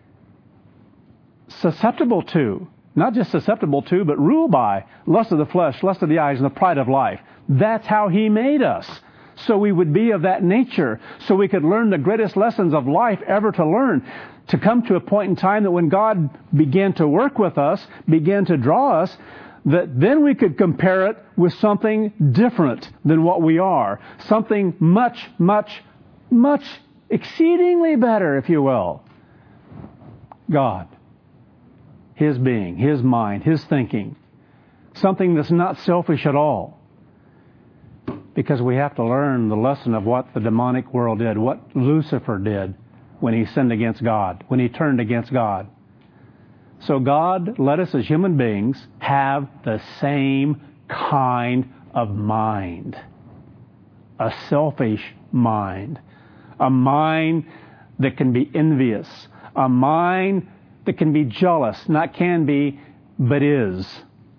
susceptible to, not just susceptible to, but ruled by lust of the flesh, lust of the eyes, and the pride of life. That's how He made us. So we would be of that nature. So we could learn the greatest lessons of life ever to learn. To come to a point in time that when God began to work with us, began to draw us, that then we could compare it with something different than what we are. Something much, much, much exceedingly better, if you will. God. His being, His mind, His thinking. Something that's not selfish at all. Because we have to learn the lesson of what the demonic world did, what Lucifer did when he sinned against God, when he turned against God. So God let us as human beings have the same kind of mind. A selfish mind. A mind that can be envious. A mind that can be jealous. Not can be, but is.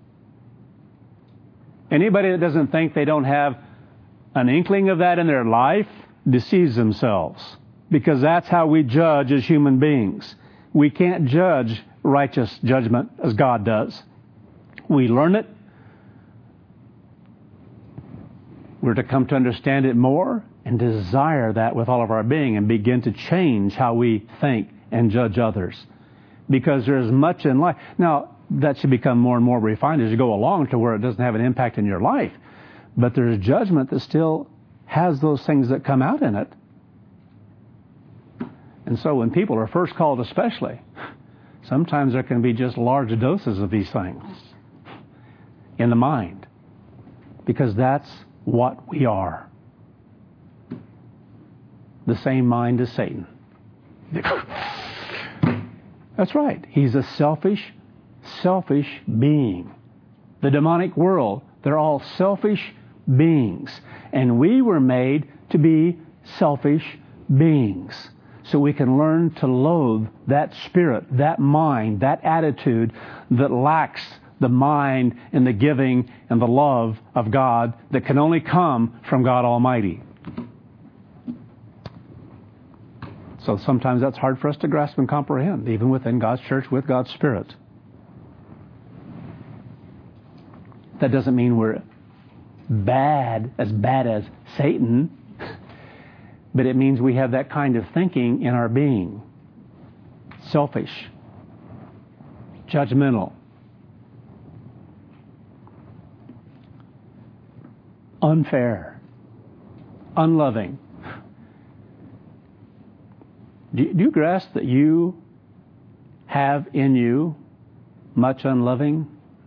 Anybody that doesn't think they don't have an inkling of that in their life deceives themselves. Because that's how we judge as human beings. We can't judge righteous judgment as God does. We learn it. We're to come to understand it more and desire that with all of our being and begin to change how we think and judge others. Because there's much in life. Now, that should become more and more refined as you go along to where it doesn't have an impact in your life. But there's judgment that still has those things that come out in it. And so when people are first called especially, sometimes there can be just large doses of these things in the mind. Because that's what we are. The same mind as Satan. That's right. He's a selfish, selfish being. The demonic world, they're all selfish beings. And we were made to be selfish beings. So we can learn to loathe that spirit, that mind, that attitude that lacks the mind and the giving and the love of God that can only come from God Almighty. So sometimes that's hard for us to grasp and comprehend, even within God's church with God's Spirit. That doesn't mean we're bad, as bad as Satan, but it means we have that kind of thinking in our being. Selfish. Judgmental. unfair, unloving. Do you, do you grasp that you have in you much unloving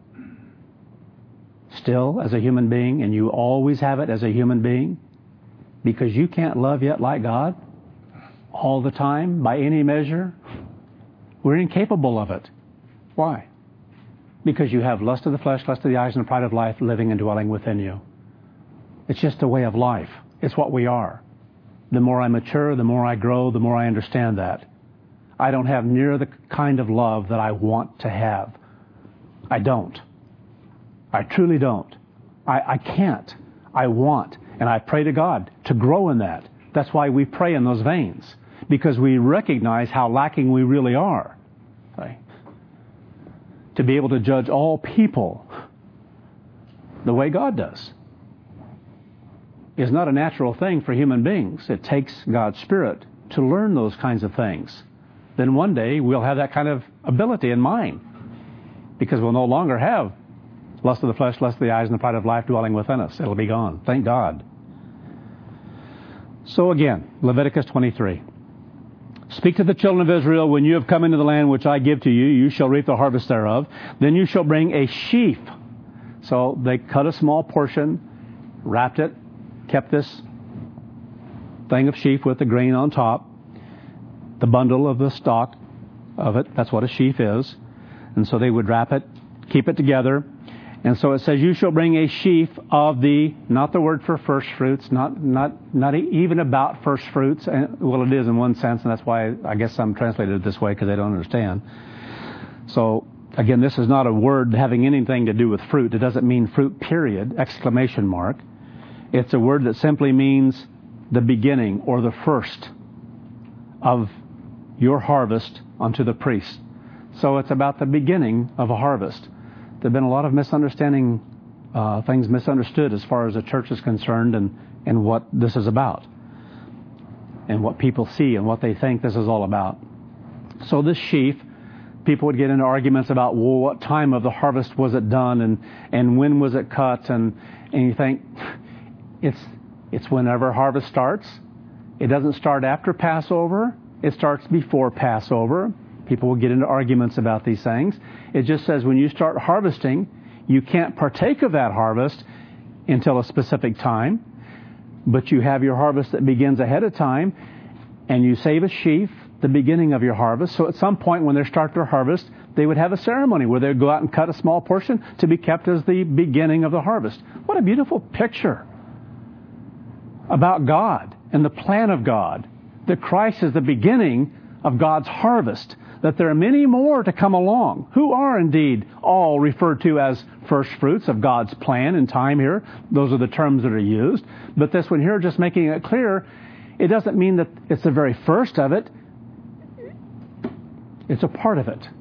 still as a human being, and you always have it as a human being? Because you can't love yet like God all the time, by any measure. We're incapable of it. Why? Because you have lust of the flesh, lust of the eyes, and the pride of life living and dwelling within you. It's just a way of life. It's what we are. The more I mature, the more I grow, the more I understand that. I don't have near the kind of love that I want to have. I don't. I truly don't. I, I can't. I want. And I pray to God to grow in that. That's why we pray in those veins. Because we recognize how lacking we really are. Okay? To be able to judge all people the way God does is not a natural thing for human beings. It takes God's Spirit to learn those kinds of things. Then one day we'll have that kind of ability in mind, because we'll no longer have lust of the flesh, lust of the eyes, and the pride of life dwelling within us. It'll be gone. Thank God. So again, Leviticus twenty-three. Speak to the children of Israel, when you have come into the land which I give to you, you shall reap the harvest thereof. Then you shall bring a sheaf. So they cut a small portion, wrapped it, kept this thing of sheaf with the grain on top, the bundle of the stalk of it. That's what a sheaf is. And so they would wrap it, keep it together. And so it says, you shall bring a sheaf of the, not the word for first fruits, not not not even about first fruits. And, well, it is in one sense, and that's why I guess some translated it this way, because they don't understand. So, again, this is not a word having anything to do with fruit. It doesn't mean fruit, period, exclamation mark. It's a word that simply means the beginning or the first of your harvest unto the priest. So it's about the beginning of a harvest. There have been a lot of misunderstanding, uh, things misunderstood as far as the church is concerned, and, and what this is about, and what people see and what they think this is all about. So this sheaf, people would get into arguments about, well, what time of the harvest was it done, and, and when was it cut, and, and you think, it's, it's whenever harvest starts. It doesn't start after Passover. It starts before Passover. People will get into arguments about these things. It just says when you start harvesting, you can't partake of that harvest until a specific time. But you have your harvest that begins ahead of time, and you save a sheaf, the beginning of your harvest. So at some point when they start their harvest, they would have a ceremony where they'd go out and cut a small portion to be kept as the beginning of the harvest. What a beautiful picture about God and the plan of God. That Christ is the beginning of God's harvest. That there are many more to come along, who are indeed all referred to as first fruits of God's plan and time here. Those are the terms that are used. But this one here, just making it clear, it doesn't mean that it's the very first of it. It's a part of it.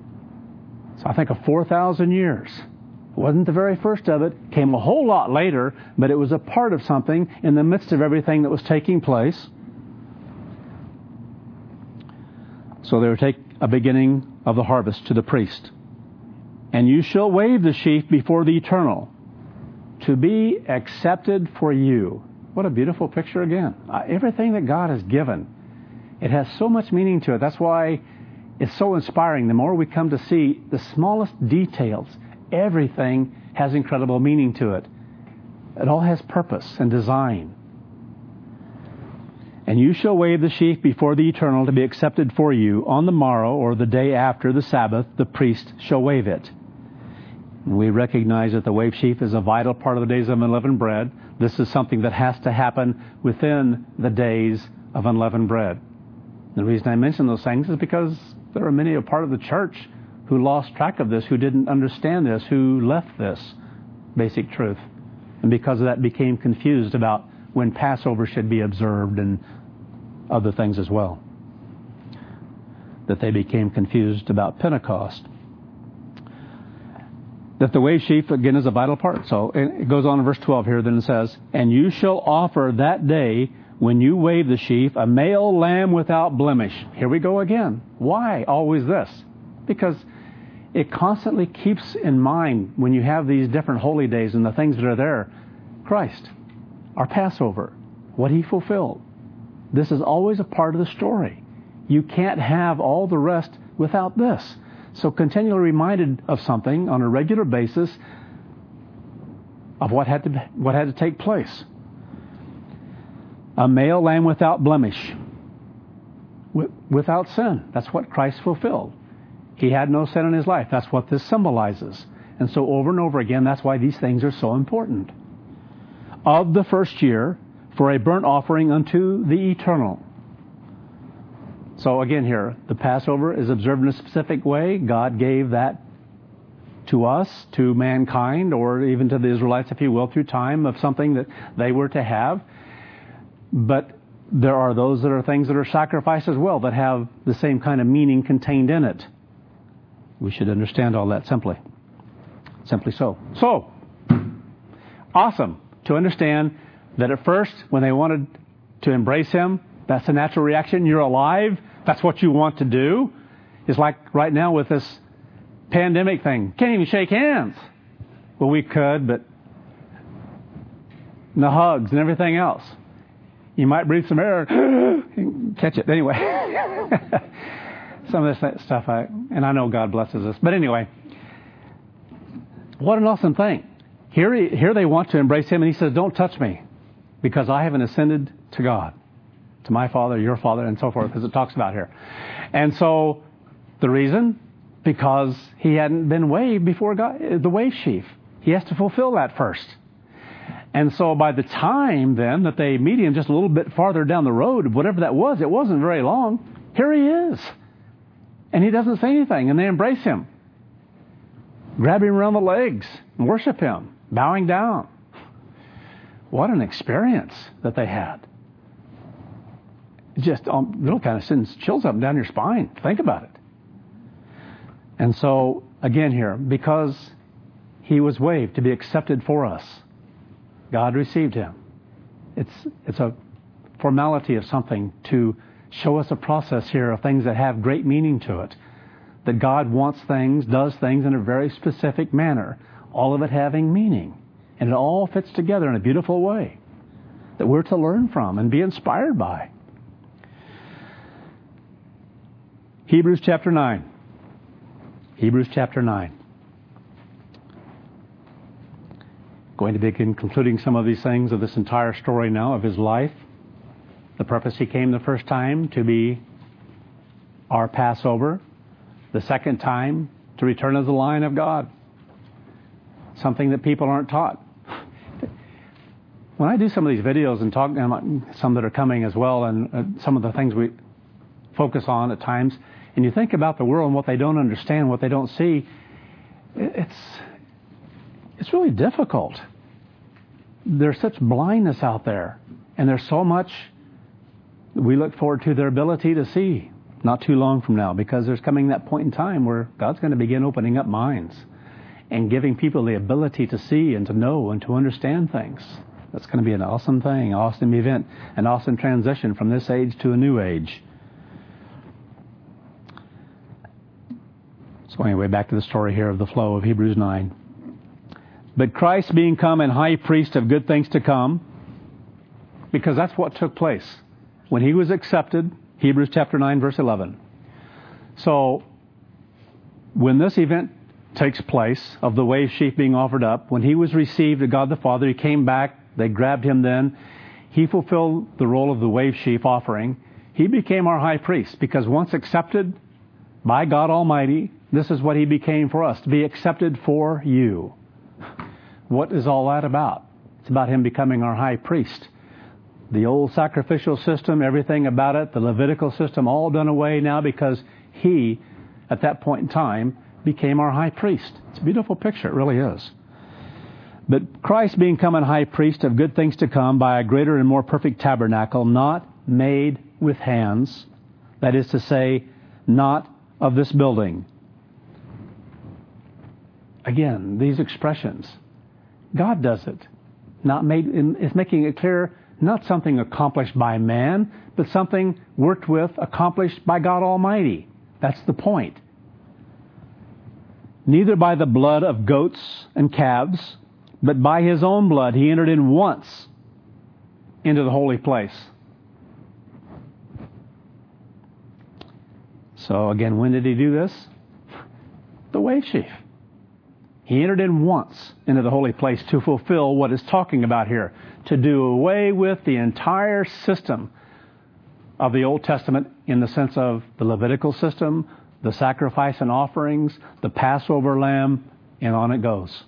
So I think of four thousand years. It wasn't the very first of it. Came a whole lot later, but it was a part of something in the midst of everything that was taking place. So they would take a beginning of the harvest to the priest. And you shall wave the sheaf before the Eternal, to be accepted for you. What a beautiful picture again. Uh, everything that God has given, it has so much meaning to it. That's why it's so inspiring. The more we come to see the smallest details, everything has incredible meaning to it. It all has purpose and design. And you shall wave the sheaf before the Eternal to be accepted for you. On the morrow, or the day after the Sabbath, the priest shall wave it. We recognize that the wave sheaf is a vital part of the days of unleavened bread. This is something that has to happen within the days of unleavened bread. The reason I mention those things is because there are many a part of the church who lost track of this, who didn't understand this, who left this basic truth. And because of that became confused about when Passover should be observed and other things as well. That they became confused about Pentecost. That the wave sheaf, again, is a vital part. So it goes on in verse twelve here, then it says, and you shall offer that day, when you wave the sheaf, a male lamb without blemish. Here we go again. Why always this? Because it constantly keeps in mind, when you have these different holy days and the things that are there, Christ, our Passover, what He fulfilled. This is always a part of the story. You can't have all the rest without this. So continually reminded of something on a regular basis of what had to what had to take place. A male lamb without blemish, without sin. That's what Christ fulfilled. He had no sin in His life. That's what this symbolizes. And so over and over again, that's why these things are so important. Of the first year, for a burnt offering unto the eternal. So again here, the Passover is observed in a specific way. God gave that to us, to mankind, or even to the Israelites, if you will, through time, of something that they were to have. But there are those that are things that are sacrificed as well that have the same kind of meaning contained in it. We should understand all that simply. Simply so. So, awesome to understand that at first, when they wanted to embrace Him, that's a natural reaction. You're alive. That's what you want to do. It's like right now with this pandemic thing. Can't even shake hands. Well, we could, but the hugs and everything else. You might breathe some air and catch it. Anyway, some of this stuff, I, and I know God blesses us. But anyway, what an awesome thing. Here, he, here they want to embrace Him, and He says, don't touch me, because I haven't ascended to God, to my Father, your Father, and so forth, as it talks about here. And so the reason, because He hadn't been waved before God, the wave sheaf. He has to fulfill that first. And so by the time then that they meet Him just a little bit farther down the road, whatever that was, it wasn't very long. Here He is. And He doesn't say anything, and they embrace Him. Grab Him around the legs and worship Him, bowing down. What an experience that they had. It just um, little kind of sends chills up and down your spine. Think about it. And so, again here, because He was waived to be accepted for us, God received Him. It's it's a formality of something to show us a process here of things that have great meaning to it. That God wants things, does things in a very specific manner. All of it having meaning. And it all fits together in a beautiful way that we're to learn from and be inspired by. Hebrews chapter nine. Hebrews chapter nine. Going to begin concluding some of these things of this entire story now of His life. The purpose He came the first time to be our Passover. The second time to return as the Lion of God. Something that people aren't taught. When I do some of these videos and talk, and some that are coming as well, and uh, some of the things we focus on at times, and you think about the world and what they don't understand, what they don't see, it's it's really difficult. There's such blindness out there, and there's so much we look forward to their ability to see not too long from now, because there's coming that point in time where God's going to begin opening up minds and giving people the ability to see and to know and to understand things. That's going to be an awesome thing, awesome event, an awesome transition from this age to a new age. So anyway, back to the story here of the flow of Hebrews nine. But Christ being come and high priest of good things to come, because that's what took place when He was accepted, Hebrews chapter nine, verse eleven. So when this event takes place of the wave sheaf being offered up, when He was received of God the Father, He came back, they grabbed Him then. He fulfilled the role of the wave sheaf offering. He became our high priest, because once accepted by God Almighty, this is what He became for us, to be accepted for you. What is all that about? It's about Him becoming our high priest. The old sacrificial system, everything about it, the Levitical system, all done away now because He, at that point in time, became our high priest. It's a beautiful picture, it really is. But Christ being come and high priest of good things to come by a greater and more perfect tabernacle, not made with hands, that is to say, not of this building. Again, these expressions, God does it. Not made. It's making it clear, not something accomplished by man, but something worked with, accomplished by God Almighty. That's the point. Neither by the blood of goats and calves, but by His own blood He entered in once into the holy place. So again, when did He do this? The wave sheaf. He entered in once into the holy place to fulfill what it's talking about here, to do away with the entire system of the Old Testament in the sense of the Levitical system, the sacrifice and offerings, the Passover lamb, and on it goes.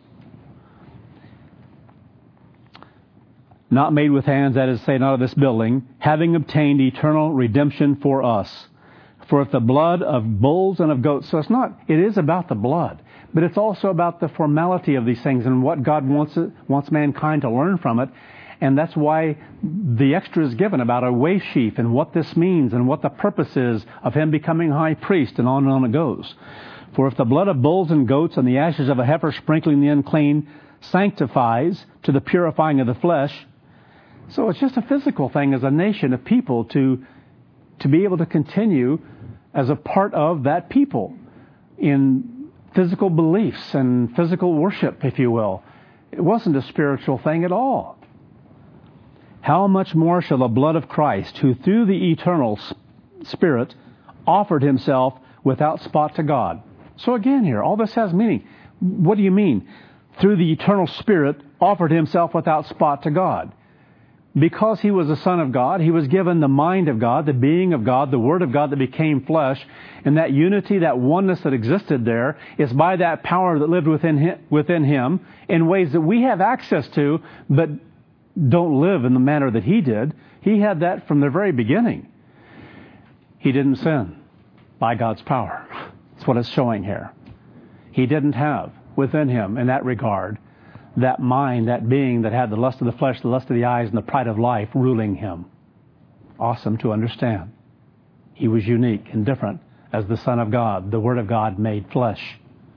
Not made with hands, that is to say, not of this building, having obtained eternal redemption for us. For if the blood of bulls and of goats, so it's not, it is about the blood, but it's also about the formality of these things and what God wants it, wants mankind to learn from it. And that's why the extra is given about a wave sheaf and what this means and what the purpose is of Him becoming high priest, and on and on it goes. For if the blood of bulls and goats and the ashes of a heifer sprinkling the unclean sanctifies to the purifying of the flesh. So it's just a physical thing as a nation of people to, to be able to continue as a part of that people in physical beliefs and physical worship, if you will. It wasn't a spiritual thing at all. How much more shall the blood of Christ, who through the eternal Spirit offered Himself without spot to God. So again here, all this has meaning. What do you mean? Through the eternal Spirit offered Himself without spot to God. Because He was the Son of God, He was given the mind of God, the being of God, the Word of God that became flesh. And that unity, that oneness that existed there is by that power that lived within Him, within him in ways that we have access to, but don't live in the manner that He did. He had that from the very beginning. He didn't sin by God's power. That's what it's showing here. He didn't have within Him, in that regard, that mind, that being that had the lust of the flesh, the lust of the eyes, and the pride of life ruling Him. Awesome to understand. He was unique and different as the Son of God, the Word of God made flesh.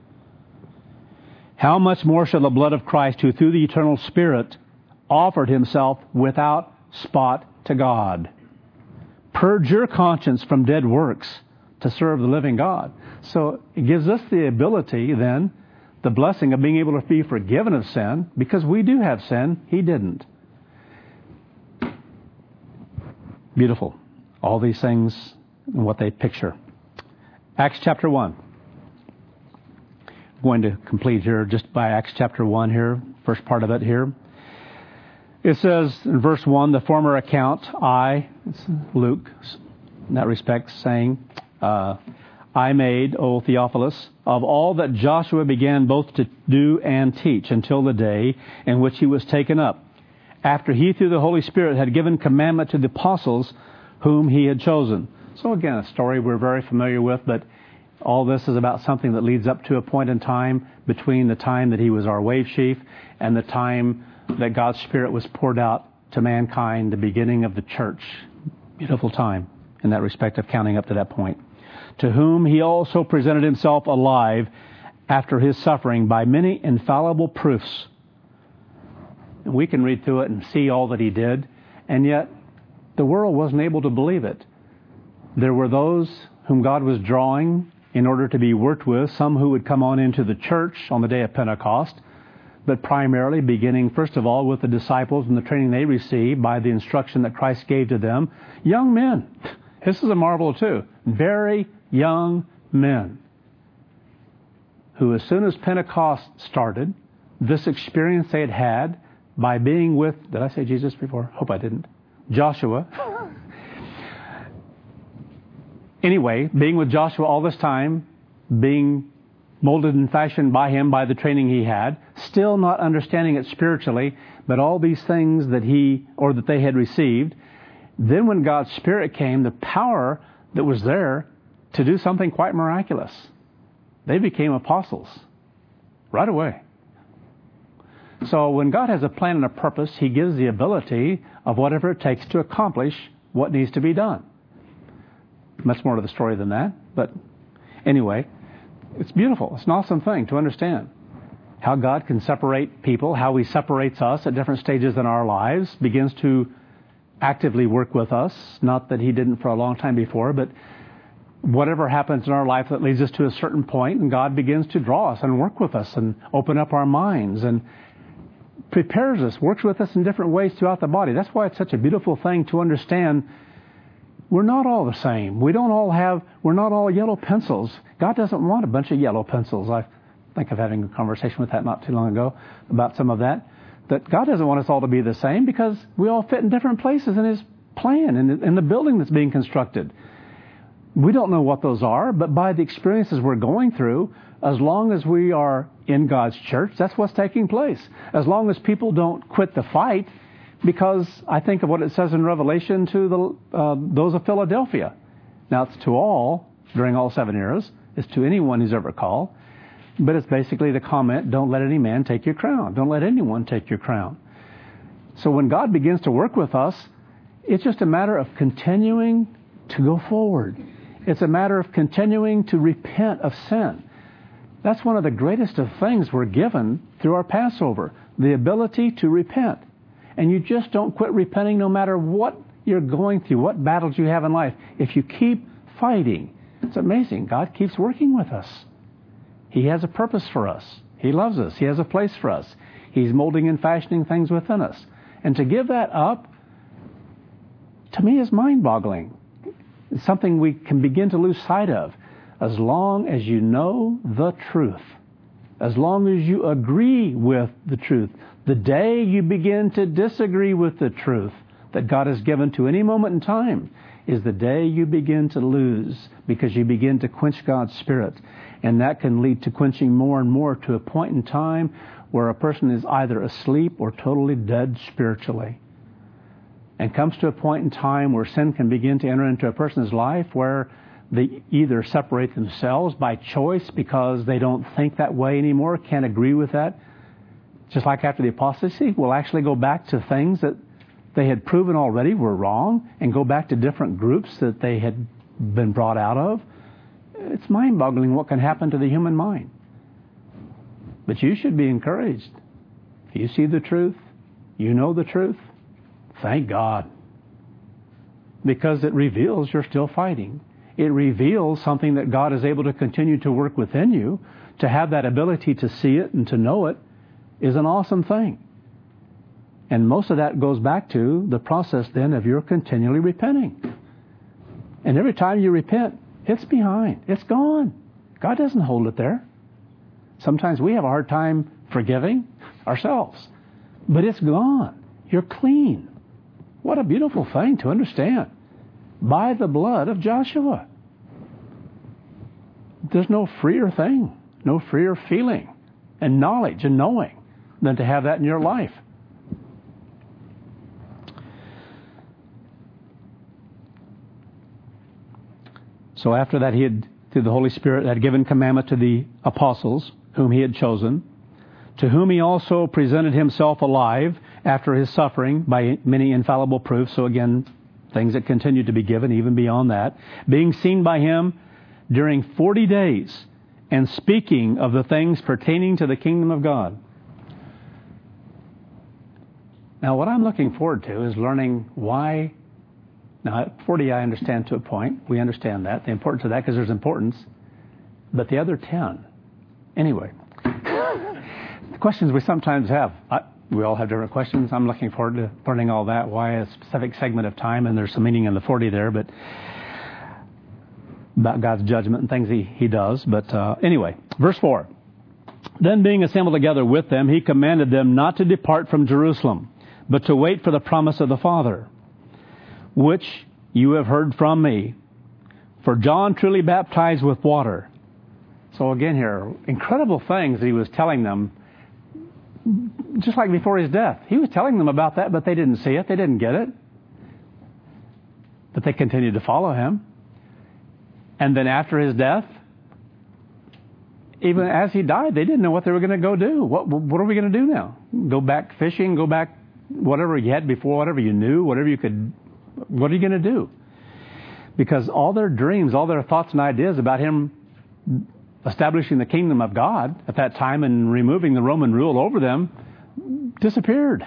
How much more shall the blood of Christ, who through the eternal Spirit offered Himself without spot to God, purge your conscience from dead works to serve the living God. So it gives us the ability then, the blessing of being able to be forgiven of sin, because we do have sin. He didn't. Beautiful. All these things and what they picture. Acts chapter one. I'm going to complete here just by Acts chapter one here, first part of it here. It says in verse one, the former account, I, it's Luke, in that respect, saying, uh, I made, O Theophilus, of all that Joshua began both to do and teach until the day in which he was taken up, after he through the Holy Spirit had given commandment to the apostles whom he had chosen. So again, a story we're very familiar with, but all this is about something that leads up to a point in time between the time that he was our wave sheaf and the time that God's Spirit was poured out to mankind, the beginning of the church. Beautiful time in that respect of counting up to that point. To whom he also presented himself alive after his suffering by many infallible proofs. And we can read through it and see all that he did, and yet the world wasn't able to believe it. There were those whom God was drawing in order to be worked with, some who would come on into the church on the day of Pentecost, but primarily beginning, first of all, with the disciples and the training they received by the instruction that Christ gave to them. Young men. This is a marvel, too. Very young men who, as soon as Pentecost started, this experience they had had by being with, did I say Jesus before? Hope I didn't. Joshua. Anyway, being with Joshua all this time, being molded and fashioned by him by the training he had, still not understanding it spiritually, but all these things that he, or that they had received. Then when God's Spirit came, the power that was there to do something quite miraculous. They became apostles right away. So when God has a plan and a purpose, He gives the ability of whatever it takes to accomplish what needs to be done. Much more to the story than that. But anyway, it's beautiful. It's an awesome thing to understand. How God can separate people, how He separates us at different stages in our lives, begins to actively work with us. Not that He didn't for a long time before, but whatever happens in our life that leads us to a certain point, and God begins to draw us and work with us and open up our minds. And prepares us, works with us in different ways throughout the body. That's why it's such a beautiful thing to understand. We're not all the same. We don't all have, we're not all yellow pencils. God doesn't want a bunch of yellow pencils. I think of having a conversation with that not too long ago about some of that. That God doesn't want us all to be the same because we all fit in different places in His plan and in the building that's being constructed. We don't know what those are, but by the experiences we're going through, as long as we are in God's church, that's what's taking place. As long as people don't quit the fight, because I think of what it says in Revelation to the uh, those of Philadelphia. Now, it's to all, during all seven eras. It's to anyone who's ever called. But it's basically the comment, don't let any man take your crown. Don't let anyone take your crown. So when God begins to work with us, it's just a matter of continuing to go forward. It's a matter of continuing to repent of sin. That's one of the greatest of things we're given through our Passover, the ability to repent. And you just don't quit repenting no matter what you're going through, what battles you have in life. If you keep fighting, it's amazing. God keeps working with us. He has a purpose for us. He loves us. He has a place for us. He's molding and fashioning things within us. And to give that up, to me, is mind-boggling. It's something we can begin to lose sight of. As long as you know the truth, as long as you agree with the truth, the day you begin to disagree with the truth that God has given to any moment in time is the day you begin to lose, because you begin to quench God's Spirit. And that can lead to quenching more and more to a point in time where a person is either asleep or totally dead spiritually. And comes to a point in time where sin can begin to enter into a person's life where they either separate themselves by choice because they don't think that way anymore, can't agree with that. Just like after the apostasy, will actually go back to things that they had proven already were wrong and go back to different groups that they had been brought out of. It's mind-boggling what can happen to the human mind. But you should be encouraged. If you see the truth, you know the truth, thank God. Because it reveals you're still fighting. It reveals something that God is able to continue to work within you. To have that ability to see it and to know it is an awesome thing. And most of that goes back to the process then of your continually repenting. And every time you repent, it's behind. It's gone. God doesn't hold it there. Sometimes we have a hard time forgiving ourselves. But it's gone. You're clean. What a beautiful thing to understand. By the blood of Joshua. There's no freer thing, no freer feeling and knowledge and knowing than to have that in your life. So after that, he had, through the Holy Spirit, had given commandment to the apostles whom he had chosen, to whom he also presented himself alive after his suffering by many infallible proofs. So again, things that continue to be given even beyond that. Being seen by him during forty days and speaking of the things pertaining to the kingdom of God. Now, what I'm looking forward to is learning why. Now, at forty, I understand to a point. We understand that, the importance of that, because there's importance. But the other ten, anyway. The questions we sometimes have. I, we all have different questions. I'm looking forward to learning all that. Why a specific segment of time, and there's some meaning in the forty there, but about God's judgment and things He, he does. But uh, anyway, verse four. Then being assembled together with them, He commanded them not to depart from Jerusalem, but to wait for the promise of the Father, which you have heard from me. For John truly baptized with water. So again here, incredible things that he was telling them, just like before his death. He was telling them about that, but they didn't see it. They didn't get it. But they continued to follow him. And then after his death, even as he died, they didn't know what they were going to go do. What, what are we going to do now? Go back fishing, go back whatever you had before, whatever you knew, whatever you could. What are you going to do? Because all their dreams, all their thoughts and ideas about him establishing the kingdom of God at that time and removing the Roman rule over them disappeared.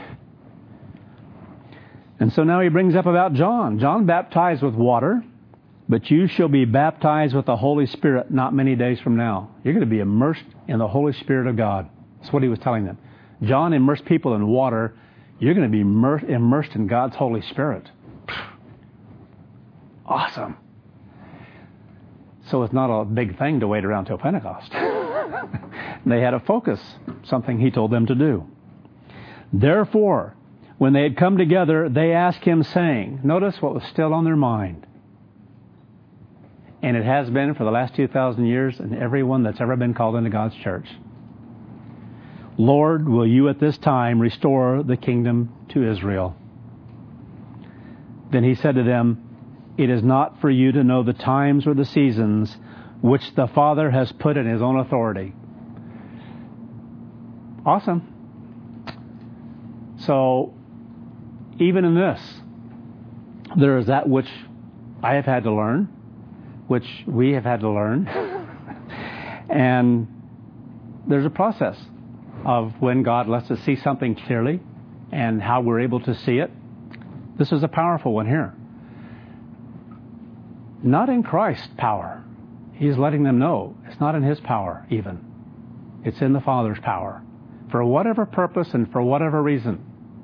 And so now he brings up about John. John baptized with water, but you shall be baptized with the Holy Spirit not many days from now. You're going to be immersed in the Holy Spirit of God. That's what he was telling them. John immersed people in water. You're going to be immer- immersed in God's Holy Spirit. Awesome. So it's not a big thing to wait around till Pentecost. They had a focus, something he told them to do. Therefore, when they had come together, they asked him, saying, notice what was still on their mind. And it has been for the last two thousand years, and everyone that's ever been called into God's church. Lord, will you at this time restore the kingdom to Israel? Then he said to them, it is not for you to know the times or the seasons which the Father has put in his own authority. Awesome. So, even in this, there is that which I have had to learn, which we have had to learn. And there's a process of when God lets us see something clearly and how we're able to see it. This is a powerful one here. Not in Christ's power. He's letting them know it's not in his power even. It's in the Father's power. For whatever purpose and for whatever reason,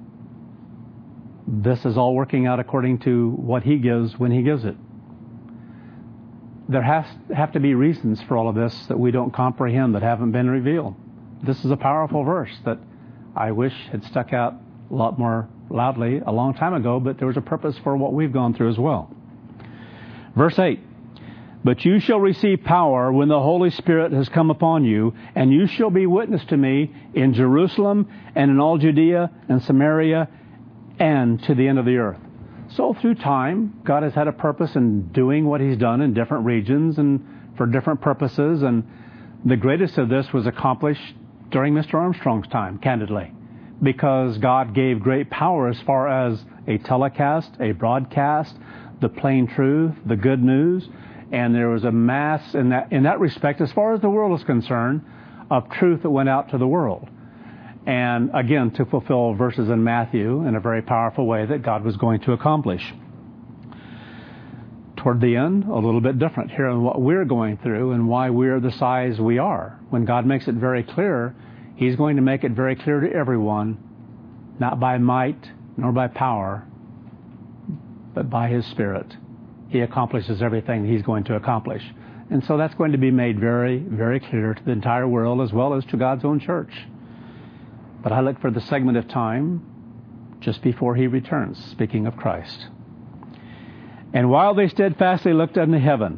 this is all working out according to what he gives when he gives it. There has have to be reasons for all of this that we don't comprehend, that haven't been revealed. This is a powerful verse that I wish had stuck out a lot more loudly a long time ago, but there was a purpose for what we've gone through as well. Verse eight, but you shall receive power when the Holy Spirit has come upon you, and you shall be witness to me in Jerusalem and in all Judea and Samaria and to the end of the earth. So through time, God has had a purpose in doing what he's done in different regions and for different purposes. And the greatest of this was accomplished during Mister Armstrong's time, candidly, because God gave great power as far as a telecast, a broadcast, the plain truth, the good news. And there was a mass in that, in that respect, as far as the world is concerned, of truth that went out to the world. And again, to fulfill verses in Matthew in a very powerful way that God was going to accomplish. Toward the end, a little bit different here in what we're going through and why we're the size we are. When God makes it very clear, he's going to make it very clear to everyone, not by might nor by power, but by his Spirit. He accomplishes everything he's going to accomplish. And so that's going to be made very, very clear to the entire world as well as to God's own church. But I look for the segment of time just before he returns, speaking of Christ. And while they steadfastly looked unto heaven.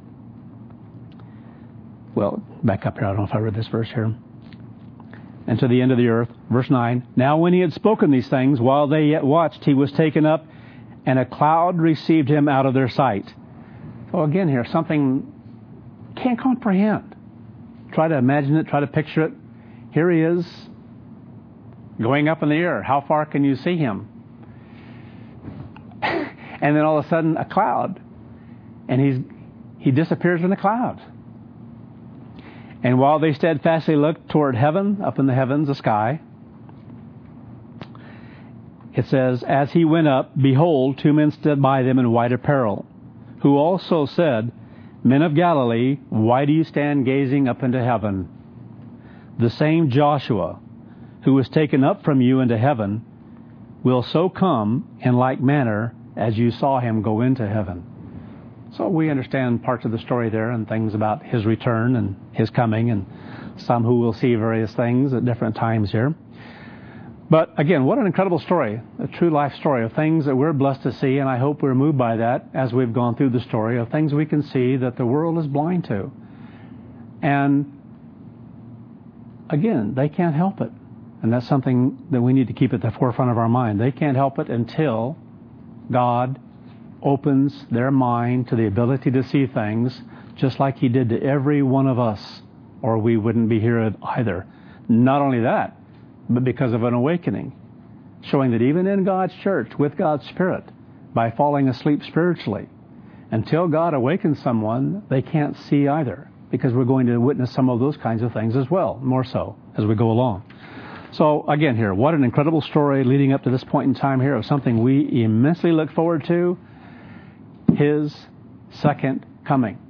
Well, back up here. I don't know if I read this verse here. And to the end of the earth. Verse nine. Now when he had spoken these things, while they yet watched, he was taken up, and a cloud received him out of their sight. So again here, something can't comprehend. Try to imagine it. Try to picture it. Here he is, going up in the air. How far can you see him? And then all of a sudden, a cloud. And he's he disappears in the cloud. And while they steadfastly looked toward heaven, up in the heavens, the sky, it says, as he went up, behold, two men stood by them in white apparel, who also said, Men of Galilee, why do you stand gazing up into heaven? The same Joshua, who was taken up from you into heaven, will so come in like manner as you saw him go into heaven. So we understand parts of the story there and things about his return and his coming, and some who will see various things at different times here. But again, what an incredible story, a true life story of things that we're blessed to see, and I hope we're moved by that as we've gone through the story, of things we can see that the world is blind to. And again, they can't help it. And that's something that we need to keep at the forefront of our mind. They can't help it until God opens their mind to the ability to see things, just like he did to every one of us, or we wouldn't be here either. Not only that, but because of an awakening, showing that even in God's church, with God's Spirit, by falling asleep spiritually, until God awakens someone, they can't see either, because we're going to witness some of those kinds of things as well, more so, as we go along. So again here, what an incredible story leading up to this point in time here of something we immensely look forward to, his second coming.